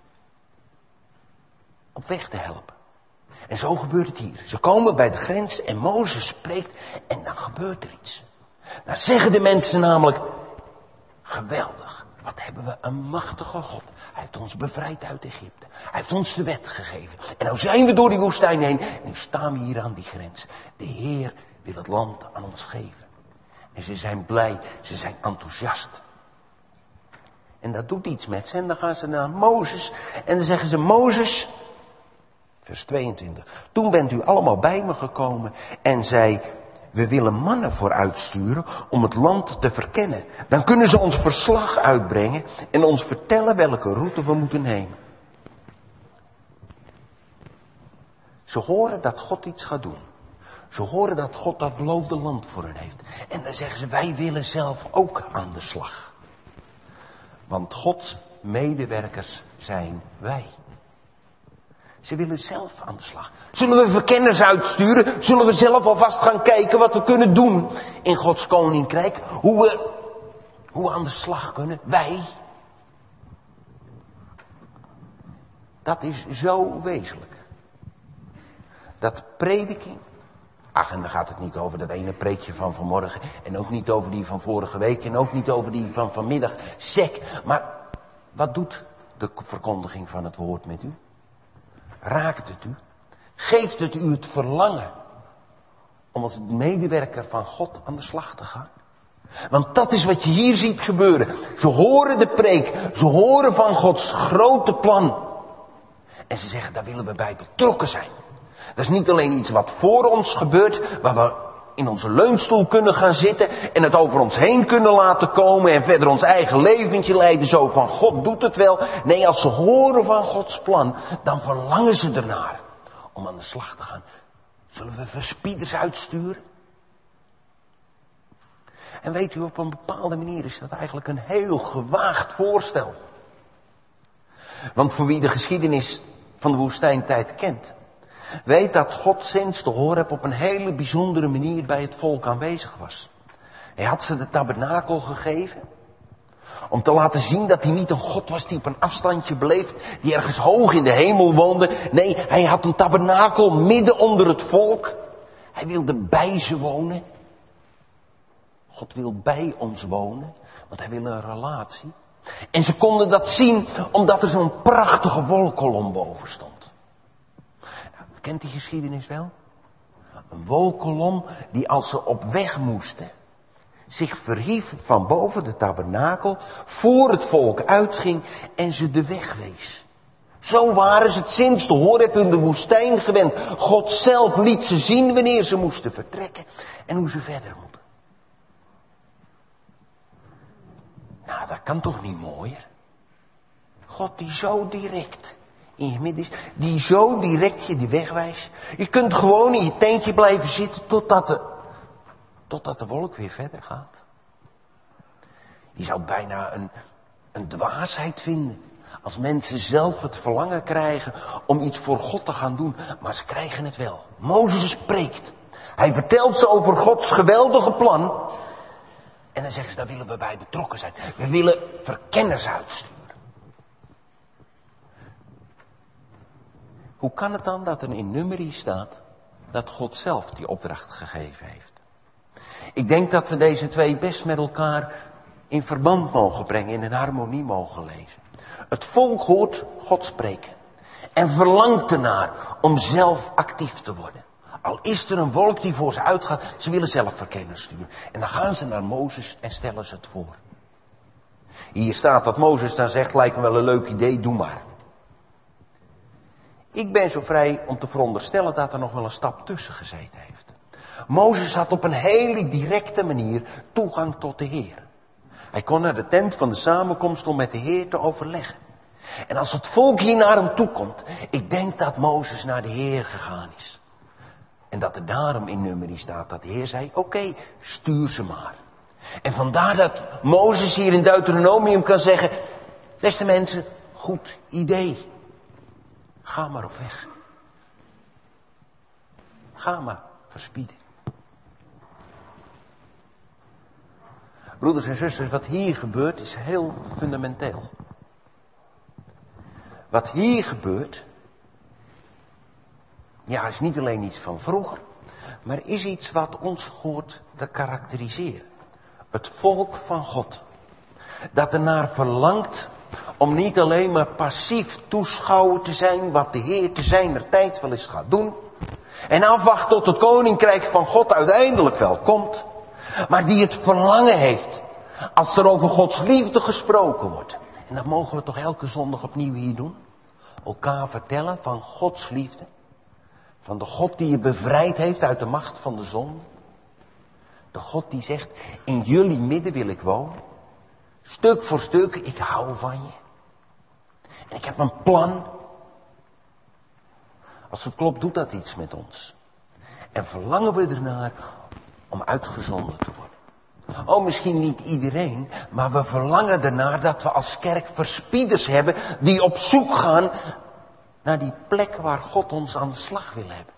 op weg te helpen. En zo gebeurt het hier. Ze komen bij de grens en Mozes spreekt en dan gebeurt er iets. Dan zeggen de mensen namelijk, geweldig, wat hebben we een machtige God. Hij heeft ons bevrijd uit Egypte. Hij heeft ons de wet gegeven. En nou zijn we door die woestijn heen. En nu staan we hier aan die grens. De Heer wil het land aan ons geven. En ze zijn blij. Ze zijn enthousiast. En dat doet iets met ze. En dan gaan ze naar Mozes. En dan zeggen ze, Mozes, vers tweeëntwintig. Toen bent u allemaal bij me gekomen en zei, we willen mannen vooruitsturen om het land te verkennen. Dan kunnen ze ons verslag uitbrengen en ons vertellen welke route we moeten nemen. Ze horen dat God iets gaat doen. Ze horen dat God dat beloofde land voor hen heeft. En dan zeggen ze, wij willen zelf ook aan de slag. Want Gods medewerkers zijn wij. Ze willen zelf aan de slag. Zullen we verkenners uitsturen? Zullen we zelf alvast gaan kijken wat we kunnen doen in Gods koninkrijk? Hoe we, hoe we aan de slag kunnen? Wij. Dat is zo wezenlijk. Dat prediking. Ach, en dan gaat het niet over dat ene preekje van vanmorgen. En ook niet over die van vorige week. En ook niet over die van vanmiddag. Sek. Maar wat doet de verkondiging van het woord met u? Raakt het u? Geeft het u het verlangen om als medewerker van God aan de slag te gaan? Want dat is wat je hier ziet gebeuren. Ze horen de preek. Ze horen van Gods grote plan. En ze zeggen, daar willen we bij betrokken zijn. Dat is niet alleen iets wat voor ons gebeurt, waar we in onze leunstoel kunnen gaan zitten en het over ons heen kunnen laten komen en verder ons eigen leventje leiden zo van God doet het wel. Nee, als ze horen van Gods plan, dan verlangen ze ernaar om aan de slag te gaan. Zullen we verspieders uitsturen? En weet u, op een bepaalde manier is dat eigenlijk een heel gewaagd voorstel. Want voor wie de geschiedenis van de woestijntijd kent, weet dat God sinds de Horeb op een hele bijzondere manier bij het volk aanwezig was. Hij had ze de tabernakel gegeven, om te laten zien dat hij niet een God was die op een afstandje beleeft, die ergens hoog in de hemel woonde. Nee, hij had een tabernakel midden onder het volk. Hij wilde bij ze wonen. God wil bij ons wonen, want hij wil een relatie. En ze konden dat zien omdat er zo'n prachtige wolkkolom boven stond. U kent die geschiedenis wel? Een wolkkolom die als ze op weg moesten, zich verhief van boven de tabernakel, voor het volk uitging en ze de weg wees. Zo waren ze het sinds de Horeb in de woestijn gewend. God zelf liet ze zien wanneer ze moesten vertrekken en hoe ze verder moeten. Nou, dat kan toch niet mooier? God die zo direct in je midden is, die zo direct je de weg wijst. Je kunt gewoon in je tentje blijven zitten totdat de, totdat de wolk weer verder gaat. Je zou bijna een, een dwaasheid vinden als mensen zelf het verlangen krijgen om iets voor God te gaan doen, maar ze krijgen het wel. Mozes spreekt. Hij vertelt ze over Gods geweldige plan. En dan zeggen ze, daar willen we bij betrokken zijn. We willen verkenners uitsturen. Hoe kan het dan dat er in Numeri staat dat God zelf die opdracht gegeven heeft? Ik denk dat we deze twee best met elkaar in verband mogen brengen, in een harmonie mogen lezen. Het volk hoort God spreken en verlangt ernaar om zelf actief te worden. Al is er een wolk die voor ze uitgaat, ze willen zelf verkenners sturen. En dan gaan ze naar Mozes en stellen ze het voor. Hier staat dat Mozes dan zegt, lijkt me wel een leuk idee, doe maar. Ik ben zo vrij om te veronderstellen dat er nog wel een stap tussen gezeten heeft. Mozes had op een hele directe manier toegang tot de Heer. Hij kon naar de tent van de samenkomst om met de Heer te overleggen. En als het volk hier naar hem toe komt, ik denk dat Mozes naar de Heer gegaan is. En dat er daarom in Numeri staat dat de Heer zei, oké, okay, stuur ze maar. En vandaar dat Mozes hier in Deuteronomium kan zeggen, beste mensen, goed idee. Ga maar op weg. Ga maar verspieden. Broeders en zusters, wat hier gebeurt is heel fundamenteel. Wat hier gebeurt, ja, is niet alleen iets van vroeger, maar is iets wat ons hoort te karakteriseren. Het volk van God, dat ernaar verlangt om niet alleen maar passief toeschouwer te zijn wat de Heer te zijner tijd wel eens gaat doen, en afwacht tot het koninkrijk van God uiteindelijk wel komt, maar die het verlangen heeft als er over Gods liefde gesproken wordt. En dat mogen we toch elke zondag opnieuw hier doen? Elkaar vertellen van Gods liefde. Van de God die je bevrijd heeft uit de macht van de zonde. De God die zegt, in jullie midden wil ik wonen. Stuk voor stuk, ik hou van je. En ik heb een plan. Als het klopt, doet dat iets met ons. En verlangen we ernaar om uitgezonden te worden. Oh, misschien niet iedereen, maar we verlangen ernaar dat we als kerk verspieders hebben die op zoek gaan naar die plek waar God ons aan de slag wil hebben.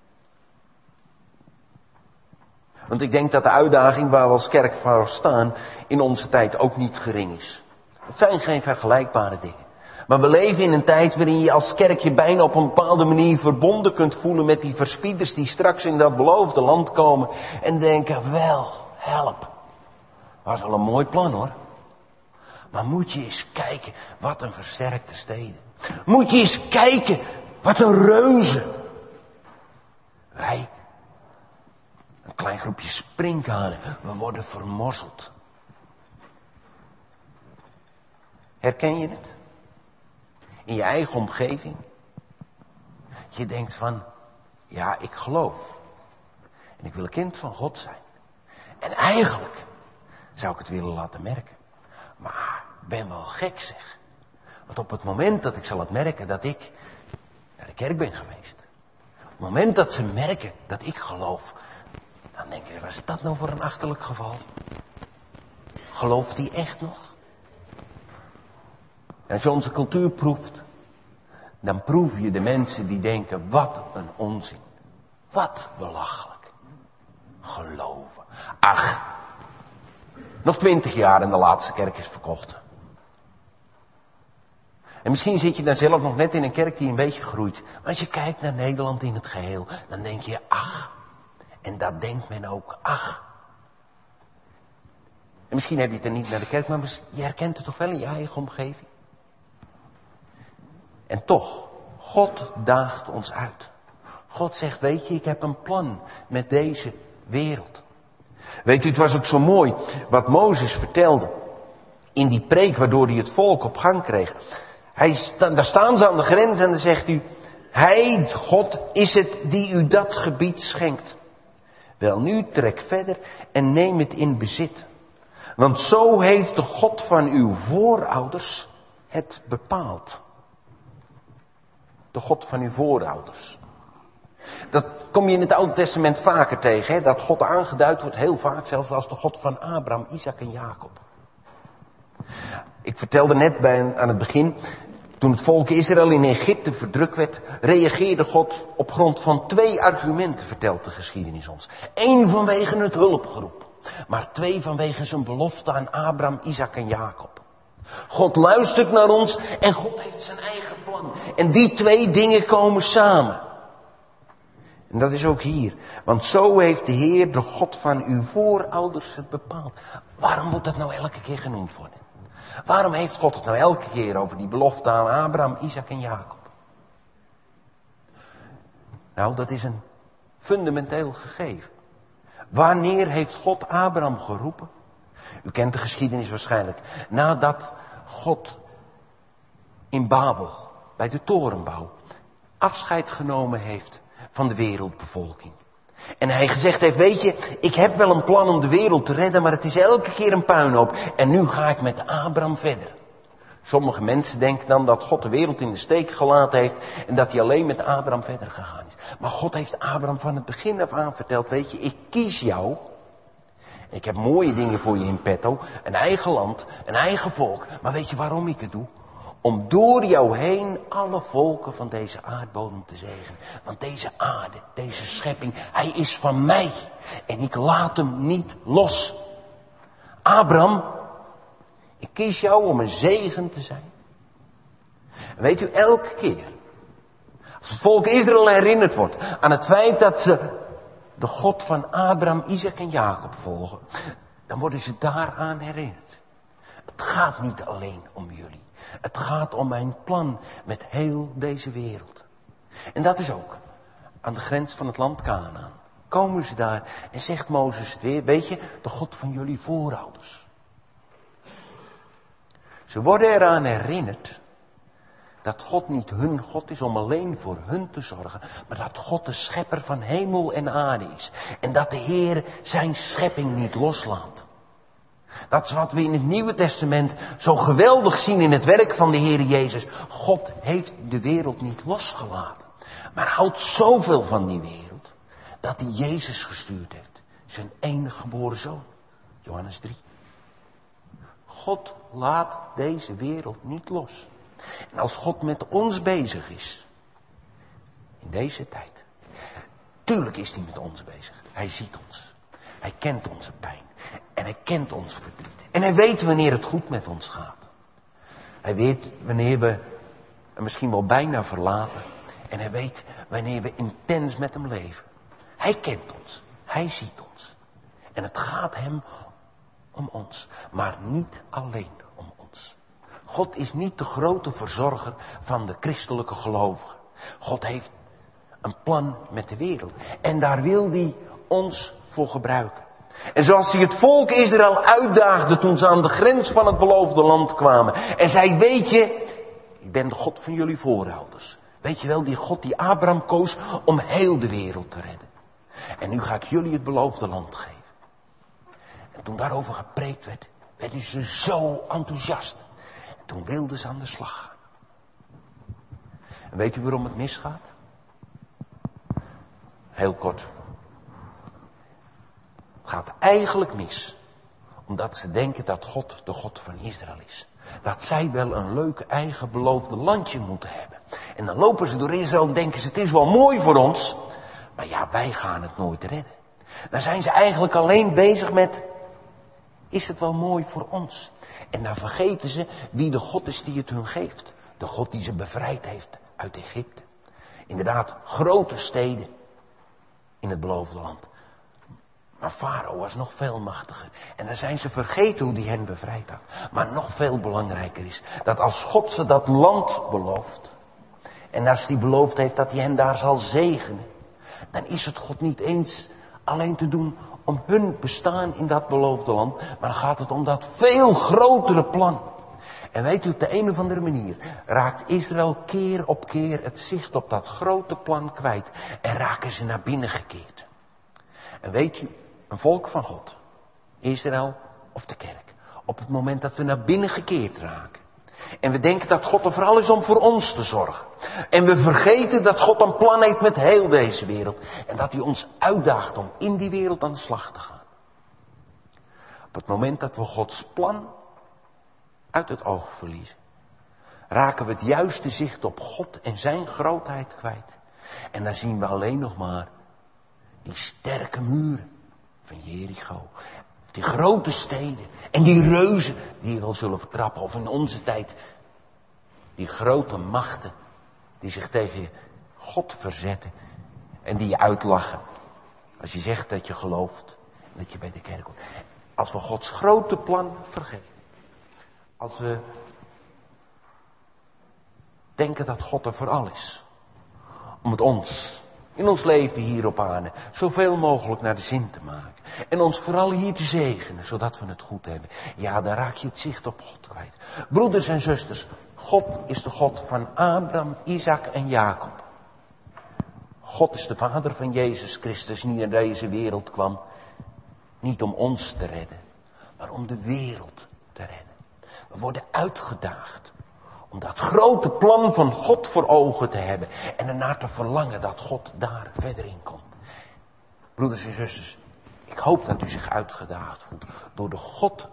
Want ik denk dat de uitdaging waar we als kerk voor staan in onze tijd ook niet gering is. Het zijn geen vergelijkbare dingen. Maar we leven in een tijd waarin je als kerk je bijna op een bepaalde manier verbonden kunt voelen met die verspieders die straks in dat beloofde land komen en denken, wel, help. Dat is wel een mooi plan hoor. Maar moet je eens kijken, wat een versterkte steden. Moet je eens kijken, wat een reuzen. Wij, een klein groepje sprinkhanen, we worden vermorzeld. Herken je het? In je eigen omgeving? je denkt van, ja, ik geloof. En ik wil een kind van God zijn. En eigenlijk zou ik het willen laten merken. Maar ik ben wel gek zeg. Want op het moment dat ik zal het merken dat ik naar de kerk ben geweest. Op het moment dat ze merken dat ik geloof. Dan denk je, wat is dat nou voor een achterlijk geval? Gelooft die echt nog? En als je onze cultuur proeft. Dan proef je de mensen die denken, wat een onzin. Wat belachelijk. Geloven. Ach, nog twintig jaar en de laatste kerk is verkocht. En misschien zit je dan zelf nog net in een kerk die een beetje groeit. Maar als je kijkt naar Nederland in het geheel, dan denk je, ach. En dat denkt men ook, ach. En misschien heb je het er niet naar de kerk, maar je herkent het toch wel in je eigen omgeving. En toch, God daagt ons uit. God zegt, weet je, ik heb een plan met deze wereld. Weet u, het was ook zo mooi wat Mozes vertelde. In die preek waardoor hij het volk op gang kreeg. Hij, daar staan ze aan de grens en dan zegt u, hij, God, is het die u dat gebied schenkt. Wel nu, trek verder en neem het in bezit. Want zo heeft de God van uw voorouders het bepaald. De God van uw voorouders. Dat kom je in het Oude Testament vaker tegen. Hè? Dat God aangeduid wordt heel vaak zelfs als de God van Abraham, Isaac en Jacob. Ik vertelde net bij, aan het begin. Toen het volk Israël in Egypte verdrukt werd. Reageerde God op grond van twee argumenten, vertelt de geschiedenis ons. Eén vanwege het hulpgeroep. Maar twee vanwege zijn belofte aan Abraham, Isaac en Jacob. God luistert naar ons en God heeft zijn eigen plan. En die twee dingen komen samen. En dat is ook hier. Want zo heeft de Heer, de God van uw voorouders, het bepaald. Waarom moet dat nou elke keer genoemd worden? Waarom heeft God het nou elke keer over die belofte aan Abraham, Isaac en Jacob? Nou, dat is een fundamenteel gegeven. Wanneer heeft God Abraham geroepen? U kent de geschiedenis waarschijnlijk. Nadat God in Babel, bij de torenbouw, afscheid genomen heeft van de wereldbevolking. En hij gezegd heeft, weet je, ik heb wel een plan om de wereld te redden, maar het is elke keer een puinhoop. En nu ga ik met Abraham verder. Sommige mensen denken dan dat God de wereld in de steek gelaten heeft en dat hij alleen met Abraham verder gegaan is. Maar God heeft Abraham van het begin af aan verteld, weet je, ik kies jou. Ik heb mooie dingen voor je in petto, een eigen land, een eigen volk. Maar weet je waarom ik het doe? Om door jou heen alle volken van deze aardbodem te zegenen. Want deze aarde, deze schepping, hij is van mij. En ik laat hem niet los. Abraham, ik kies jou om een zegen te zijn. En weet u, elke keer, als het volk Israël herinnerd wordt aan het feit dat ze de God van Abraham, Isaac en Jacob volgen, dan worden ze daaraan herinnerd. Het gaat niet alleen om jullie. Het gaat om mijn plan met heel deze wereld. En dat is ook aan de grens van het land Kanaan. Komen ze daar en zegt Mozes het weer, weet je, de God van jullie voorouders. Ze worden eraan herinnerd dat God niet hun God is om alleen voor hun te zorgen, maar dat God de schepper van hemel en aarde is. En dat de Heer zijn schepping niet loslaat. Dat is wat we in het Nieuwe Testament zo geweldig zien in het werk van de Heer Jezus. God heeft de wereld niet losgelaten, maar houdt zoveel van die wereld, dat hij Jezus gestuurd heeft. Zijn enige geboren zoon. Johannes drie. God laat deze wereld niet los. En als God met ons bezig is, in deze tijd, tuurlijk is hij met ons bezig. Hij ziet ons. Hij kent onze pijn. En hij kent ons verdriet. En hij weet wanneer het goed met ons gaat. Hij weet wanneer we hem misschien wel bijna verlaten. En hij weet wanneer we intens met hem leven. Hij kent ons. Hij ziet ons. En het gaat hem om ons. Maar niet alleen om ons. God is niet de grote verzorger van de christelijke gelovigen. God heeft een plan met de wereld. En daar wil hij ons voor gebruiken. En zoals hij het volk Israël uitdaagde toen ze aan de grens van het beloofde land kwamen. En zei, weet je, ik ben de God van jullie voorouders. Weet je wel, die God die Abraham koos om heel de wereld te redden. En nu ga ik jullie het beloofde land geven. En toen daarover gepreekt werd, werden ze zo enthousiast. En toen wilden ze aan de slag gaan. En weet u waarom het misgaat? Heel kort. Het gaat eigenlijk mis. Omdat ze denken dat God de God van Israël is. Dat zij wel een leuk eigen beloofde landje moeten hebben. En dan lopen ze door Israël en denken ze, het is wel mooi voor ons. Maar ja, wij gaan het nooit redden. Dan zijn ze eigenlijk alleen bezig met, is het wel mooi voor ons? En dan vergeten ze wie de God is die het hun geeft. De God die ze bevrijd heeft uit Egypte. Inderdaad, grote steden in het beloofde land. Maar Farao was nog veel machtiger. En dan zijn ze vergeten hoe die hen bevrijd had. Maar nog veel belangrijker is, dat als God ze dat land belooft. En als hij beloofd heeft dat hij hen daar zal zegenen. Dan is het God niet eens alleen te doen om hun bestaan in dat beloofde land. Maar dan gaat het om dat veel grotere plan. En weet u, op de een of andere manier raakt Israël keer op keer het zicht op dat grote plan kwijt. En raken ze naar binnen gekeerd. En weet u, een volk van God, Israël of de kerk. Op het moment dat we naar binnen gekeerd raken. En we denken dat God er vooral is om voor ons te zorgen. En we vergeten dat God een plan heeft met heel deze wereld. En dat hij ons uitdaagt om in die wereld aan de slag te gaan. Op het moment dat we Gods plan uit het oog verliezen. Raken we het juiste zicht op God en zijn grootheid kwijt. En dan zien we alleen nog maar die sterke muren van Jericho. Die grote steden. En die reuzen die je wel zullen vertrappen. Of in onze tijd. Die grote machten. Die zich tegen God verzetten. En die je uitlachen. Als je zegt dat je gelooft. Dat je bij de kerk hoort. Als we Gods grote plan vergeten. Als we denken dat God er vooral is. Om het ons. In ons leven hier op aarde. Zoveel mogelijk naar de zin te maken. En ons vooral hier te zegenen. Zodat we het goed hebben. Ja, dan raak je het zicht op God kwijt. Broeders en zusters. God is de God van Abraham, Isaac en Jacob. God is de vader van Jezus Christus. Die in deze wereld kwam. Niet om ons te redden. Maar om de wereld te redden. We worden uitgedaagd. Om dat grote plan van God voor ogen te hebben. En ernaar te verlangen dat God daar verder in komt. Broeders en zusters. Ik hoop dat u zich uitgedaagd voelt. Door de God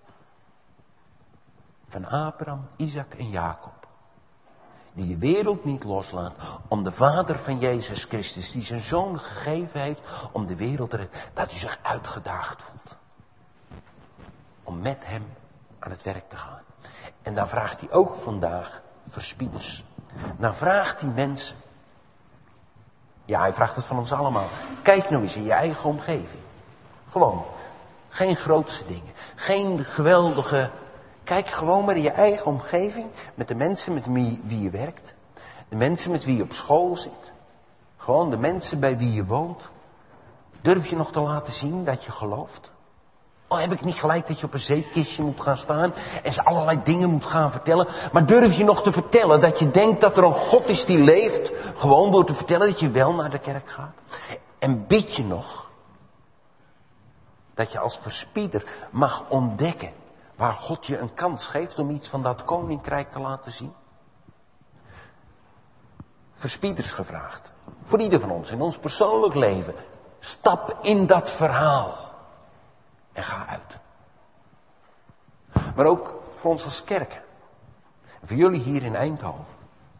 van Abraham, Isaac en Jacob. Die je wereld niet loslaat. Om de vader van Jezus Christus. Die zijn zoon gegeven heeft. Om de wereld te redden. Dat u zich uitgedaagd voelt. Om met hem aan het werk te gaan. En dan vraagt hij ook vandaag verspieders. Dan vraagt hij mensen. Ja, hij vraagt het van ons allemaal. Kijk nou eens in je eigen omgeving. Gewoon. Geen grootste dingen. Geen geweldige. Kijk gewoon maar in je eigen omgeving. Met de mensen met wie, wie je werkt. De mensen met wie je op school zit. Gewoon de mensen bij wie je woont. Durf je nog te laten zien dat je gelooft? Oh, heb ik niet gelijk dat je op een zeepkistje moet gaan staan en ze allerlei dingen moet gaan vertellen. Maar durf je nog te vertellen dat je denkt dat er een God is die leeft. Gewoon door te vertellen dat je wel naar de kerk gaat. En bid je nog dat je als verspieder mag ontdekken waar God je een kans geeft om iets van dat koninkrijk te laten zien. Verspieders gevraagd. Voor ieder van ons in ons persoonlijk leven. Stap in dat verhaal. En ga uit. Maar ook voor ons als kerk. En voor jullie hier in Eindhoven.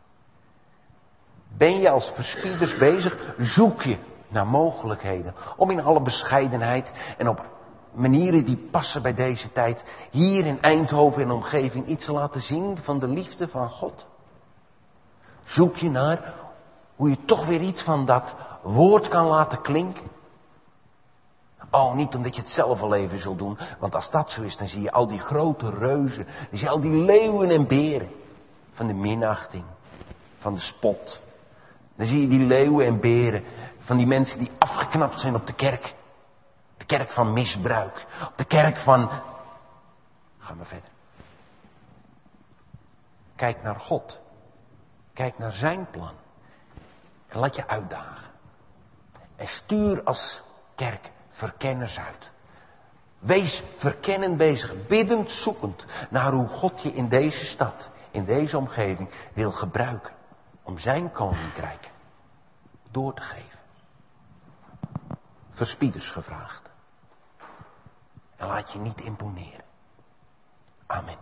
Ben je als verspieders bezig? Zoek je naar mogelijkheden. Om in alle bescheidenheid en op manieren die passen bij deze tijd. Hier in Eindhoven en omgeving iets te laten zien van de liefde van God. Zoek je naar hoe je toch weer iets van dat woord kan laten klinken. Oh, niet omdat je het zelf al even zult doen. Want als dat zo is, dan zie je al die grote reuzen. Dan zie je al die leeuwen en beren. Van de minachting. Van de spot. Dan zie je die leeuwen en beren. Van die mensen die afgeknapt zijn op de kerk. De kerk van misbruik. Op de kerk van... Ga maar verder. Kijk naar God. Kijk naar zijn plan. En laat je uitdagen. En stuur als kerk verkenners uit. Wees verkennend bezig, biddend, zoekend naar hoe God je in deze stad, in deze omgeving wil gebruiken. Om zijn koninkrijk door te geven. Verspieders gevraagd. En laat je niet imponeren. Amen.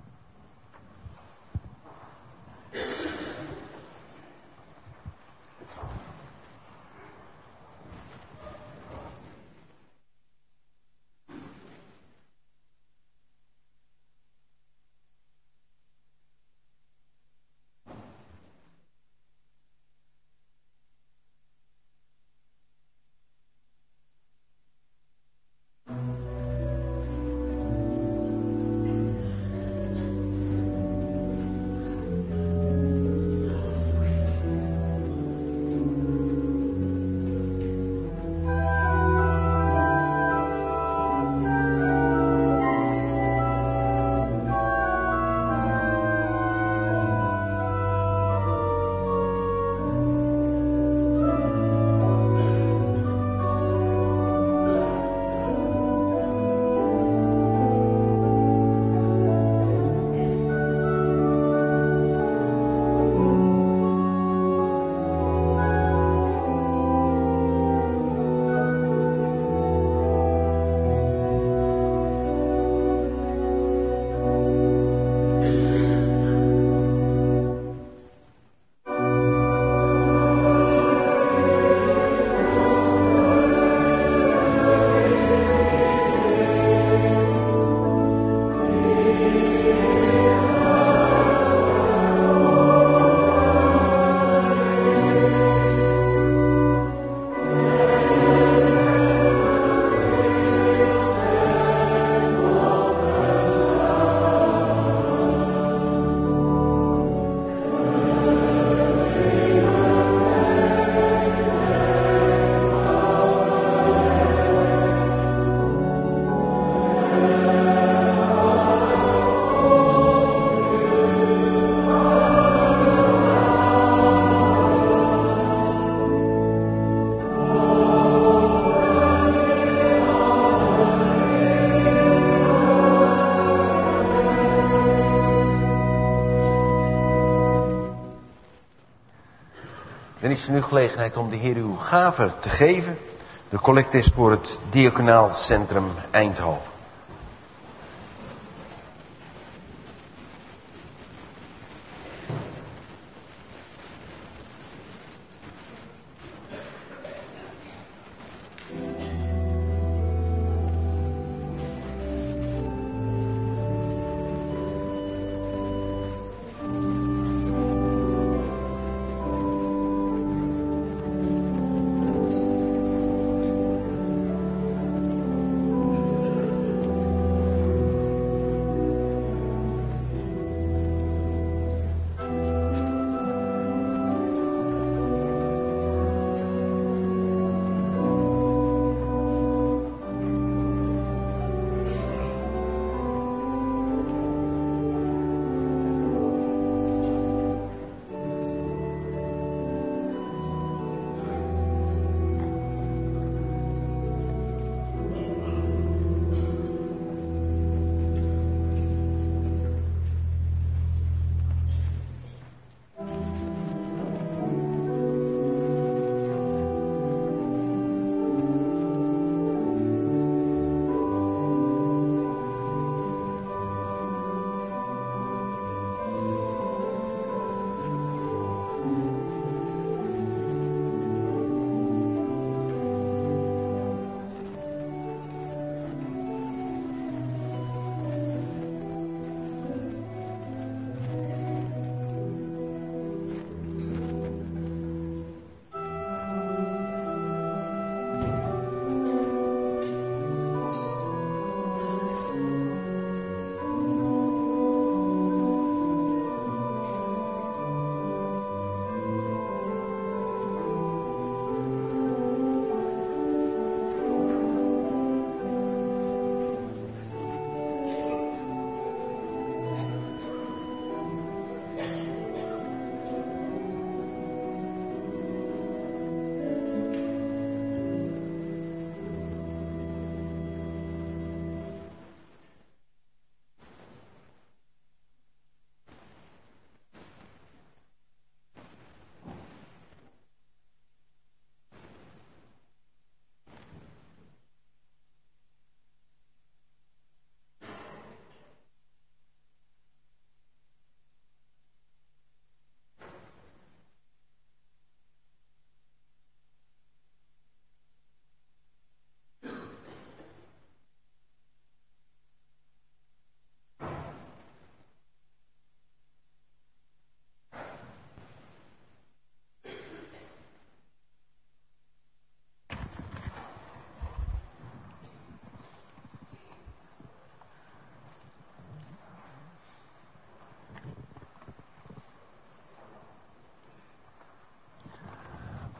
Dan is er nu gelegenheid om de Heer uw gave te geven. De collecte is voor het Diaconaal Centrum Eindhoven.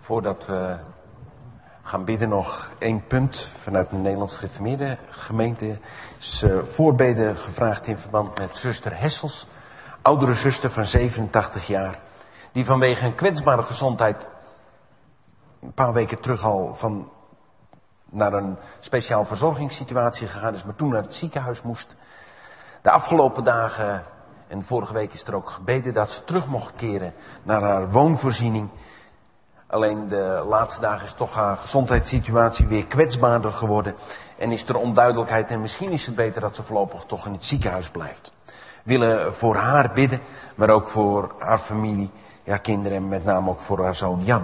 Voordat we gaan bidden nog één punt vanuit de Nederlands Gereformeerde Gemeente. Is uh, voorbeden gevraagd in verband met zuster Hessels, oudere zuster van zevenentachtig jaar. Die vanwege een kwetsbare gezondheid een paar weken terug al van naar een speciaal verzorgingssituatie gegaan is, maar toen naar het ziekenhuis moest. De afgelopen dagen en vorige week is er ook gebeden dat ze terug mocht keren naar haar woonvoorziening. Alleen de laatste dagen is toch haar gezondheidssituatie weer kwetsbaarder geworden. En is er onduidelijkheid en misschien is het beter dat ze voorlopig toch in het ziekenhuis blijft. We willen voor haar bidden, maar ook voor haar familie, haar kinderen en met name ook voor haar zoon Jan.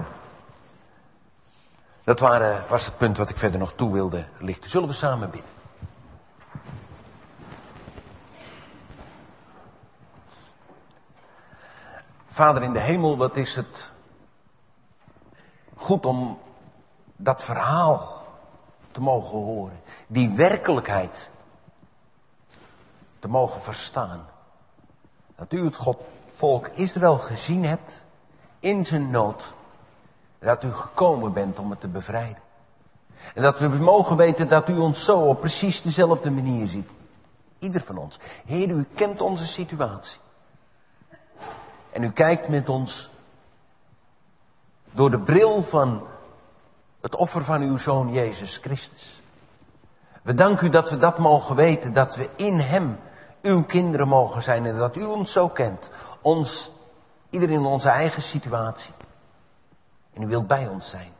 Dat waren, was het punt wat ik verder nog toe wilde lichten. Zullen we samen bidden? Vader in de hemel, wat is het goed om dat verhaal te mogen horen. Die werkelijkheid te mogen verstaan. Dat u het God, volk Israël gezien hebt in zijn nood. Dat u gekomen bent om het te bevrijden. En dat we mogen weten dat u ons zo op precies dezelfde manier ziet. Ieder van ons. Heer, u kent onze situatie. En u kijkt met ons door de bril van het offer van uw Zoon Jezus Christus. We danken u dat we dat mogen weten, dat we in hem uw kinderen mogen zijn en dat u ons zo kent. Ons, ieder in onze eigen situatie. En u wilt bij ons zijn.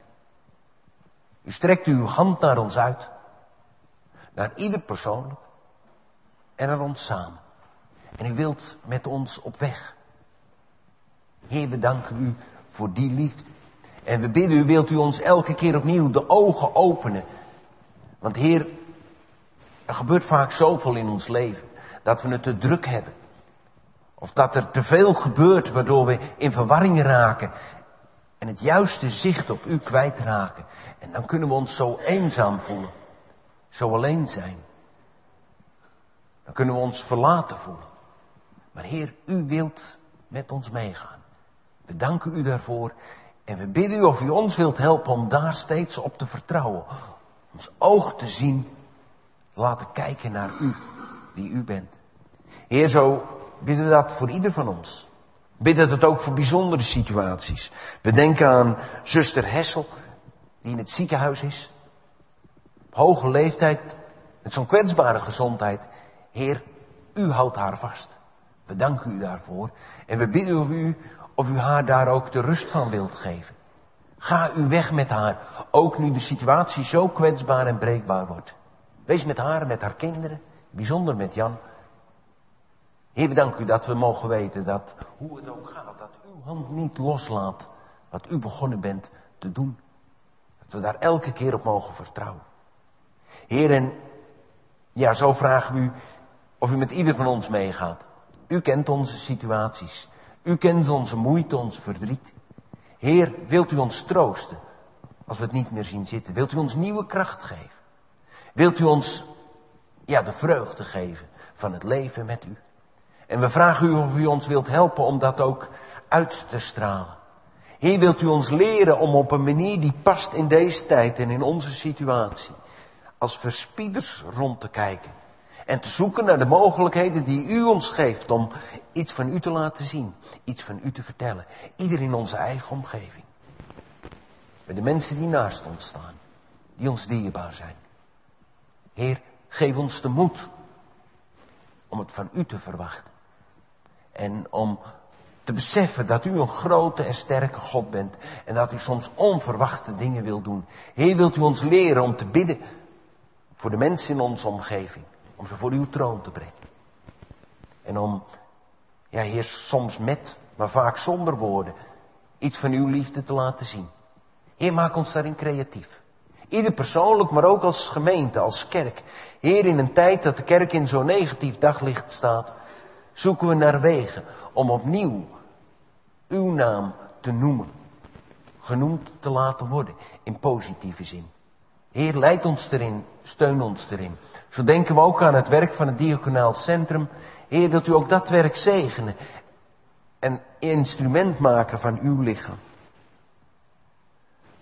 U strekt uw hand naar ons uit. Naar ieder persoonlijk. En naar ons samen. En u wilt met ons op weg. Heer, we danken u voor die liefde. En we bidden u, wilt u ons elke keer opnieuw de ogen openen. Want Heer, er gebeurt vaak zoveel in ons leven. Dat we het te druk hebben. Of dat er te veel gebeurt waardoor we in verwarring raken. En het juiste zicht op u kwijtraken. En dan kunnen we ons zo eenzaam voelen. Zo alleen zijn. Dan kunnen we ons verlaten voelen. Maar Heer, u wilt met ons meegaan. We danken u daarvoor. En we bidden u of u ons wilt helpen om daar steeds op te vertrouwen. Ons oog te zien. Laten kijken naar u. Die u bent. Heer, zo bidden we dat voor ieder van ons. Bidden dat ook voor bijzondere situaties. We denken aan zuster Hessel, die in het ziekenhuis is. Op hoge leeftijd, met zo'n kwetsbare gezondheid. Heer, u houdt haar vast. We danken u daarvoor. En we bidden of u, of u haar daar ook de rust van wilt geven. Ga u weg met haar, ook nu de situatie zo kwetsbaar en breekbaar wordt. Wees met haar, met haar kinderen, bijzonder met Jan. Heer, we danken u dat we mogen weten dat, hoe het ook gaat, dat uw hand niet loslaat wat u begonnen bent te doen. Dat we daar elke keer op mogen vertrouwen. Heer, en ja, zo vragen we u of u met ieder van ons meegaat. U kent onze situaties. U kent onze moeite, ons verdriet. Heer, wilt u ons troosten als we het niet meer zien zitten? Wilt u ons nieuwe kracht geven? Wilt u ons, ja, de vreugde geven van het leven met u? En we vragen u of u ons wilt helpen om dat ook uit te stralen. Heer, wilt u ons leren om op een manier die past in deze tijd en in onze situatie. Als verspieders rond te kijken. En te zoeken naar de mogelijkheden die u ons geeft om iets van u te laten zien. Iets van u te vertellen. Ieder in onze eigen omgeving. Met de mensen die naast ons staan. Die ons dierbaar zijn. Heer, geef ons de moed om het van u te verwachten. En om te beseffen dat u een grote en sterke God bent. En dat u soms onverwachte dingen wilt doen. Heer, wilt u ons leren om te bidden voor de mensen in onze omgeving. Om ze voor uw troon te brengen. En om, ja Heer, soms met, maar vaak zonder woorden, iets van uw liefde te laten zien. Heer, maak ons daarin creatief. Ieder persoonlijk, maar ook als gemeente, als kerk. Heer, in een tijd dat de kerk in zo'n negatief daglicht staat, zoeken we naar wegen om opnieuw uw naam te noemen. Genoemd te laten worden, in positieve zin. Heer, leid ons erin, steun ons erin. Zo denken we ook aan het werk van het diaconaal centrum. Heer, wilt u ook dat werk zegenen en instrument maken van uw lichaam.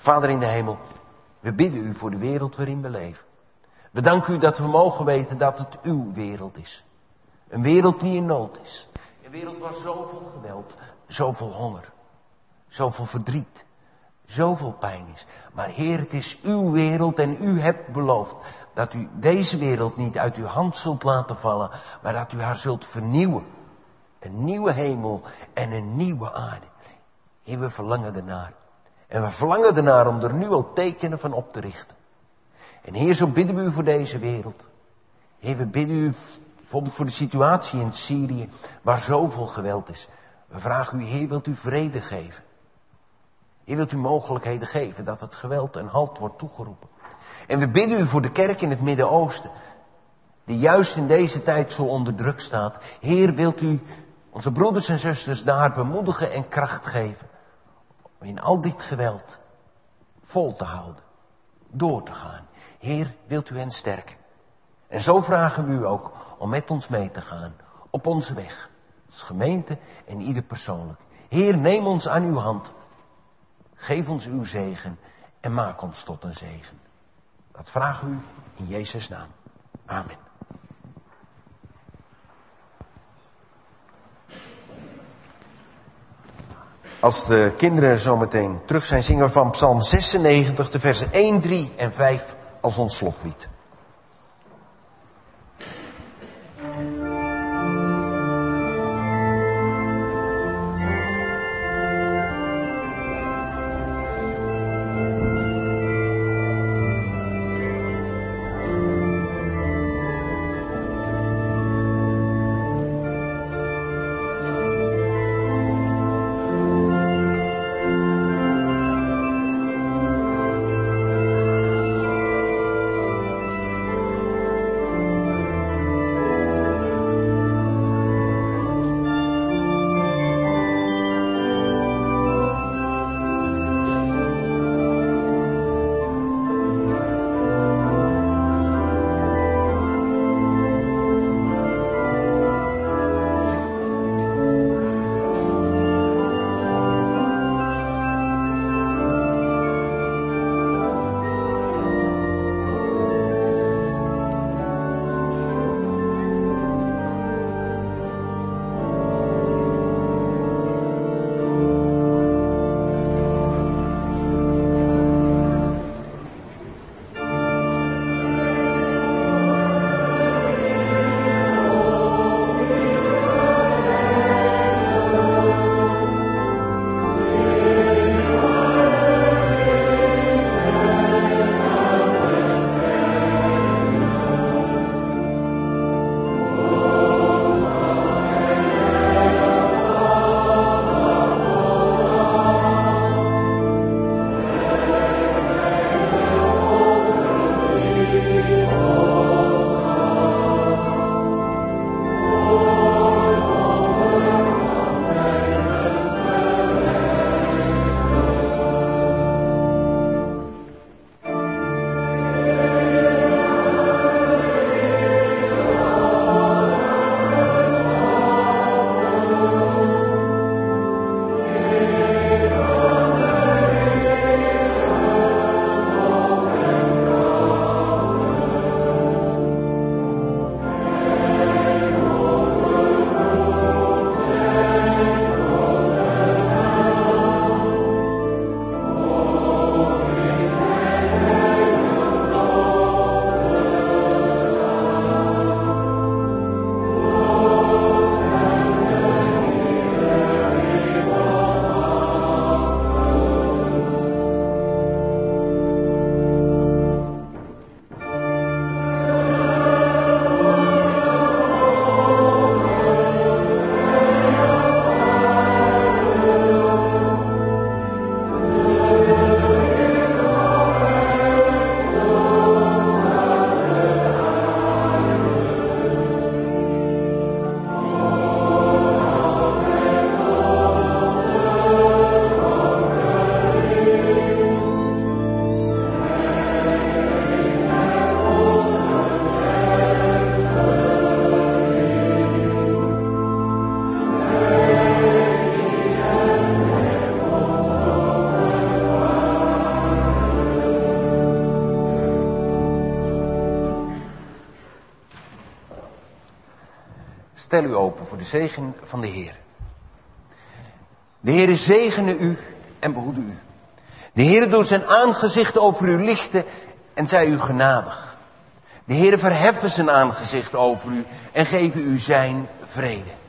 Vader in de hemel, we bidden u voor de wereld waarin we leven. We danken u dat we mogen weten dat het uw wereld is. Een wereld die in nood is. Een wereld waar zoveel geweld, zoveel honger, zoveel verdriet, zoveel pijn is. Maar Heer, het is uw wereld en u hebt beloofd dat u deze wereld niet uit uw hand zult laten vallen, maar dat u haar zult vernieuwen. Een nieuwe hemel en een nieuwe aarde. Heer, we verlangen ernaar. En we verlangen ernaar om er nu al tekenen van op te richten. En Heer, zo bidden we u voor deze wereld. Heer, we bidden u bijvoorbeeld voor de situatie in Syrië, waar zoveel geweld is. We vragen u, Heer, wilt u vrede geven? Heer, wilt u mogelijkheden geven dat het geweld een halt wordt toegeroepen? En we bidden u voor de kerk in het Midden-Oosten, die juist in deze tijd zo onder druk staat. Heer, wilt u onze broeders en zusters daar bemoedigen en kracht geven om in al dit geweld vol te houden, door te gaan. Heer, wilt u hen sterken? En zo vragen we u ook om met ons mee te gaan op onze weg, als gemeente en ieder persoonlijk. Heer, neem ons aan uw hand, geef ons uw zegen en maak ons tot een zegen. Dat vragen we u in Jezus' naam. Amen. Als de kinderen zometeen terug zijn, zingen we van Psalm zesennegentig, de versen één, drie en vijf als ons slotlied. tel u open voor de zegen van de Heer. De Heere zegene u en behoede u. De Heere doet zijn aangezicht over u lichten en zij u genadig. De Heere verheffen zijn aangezicht over u en geven u zijn vrede.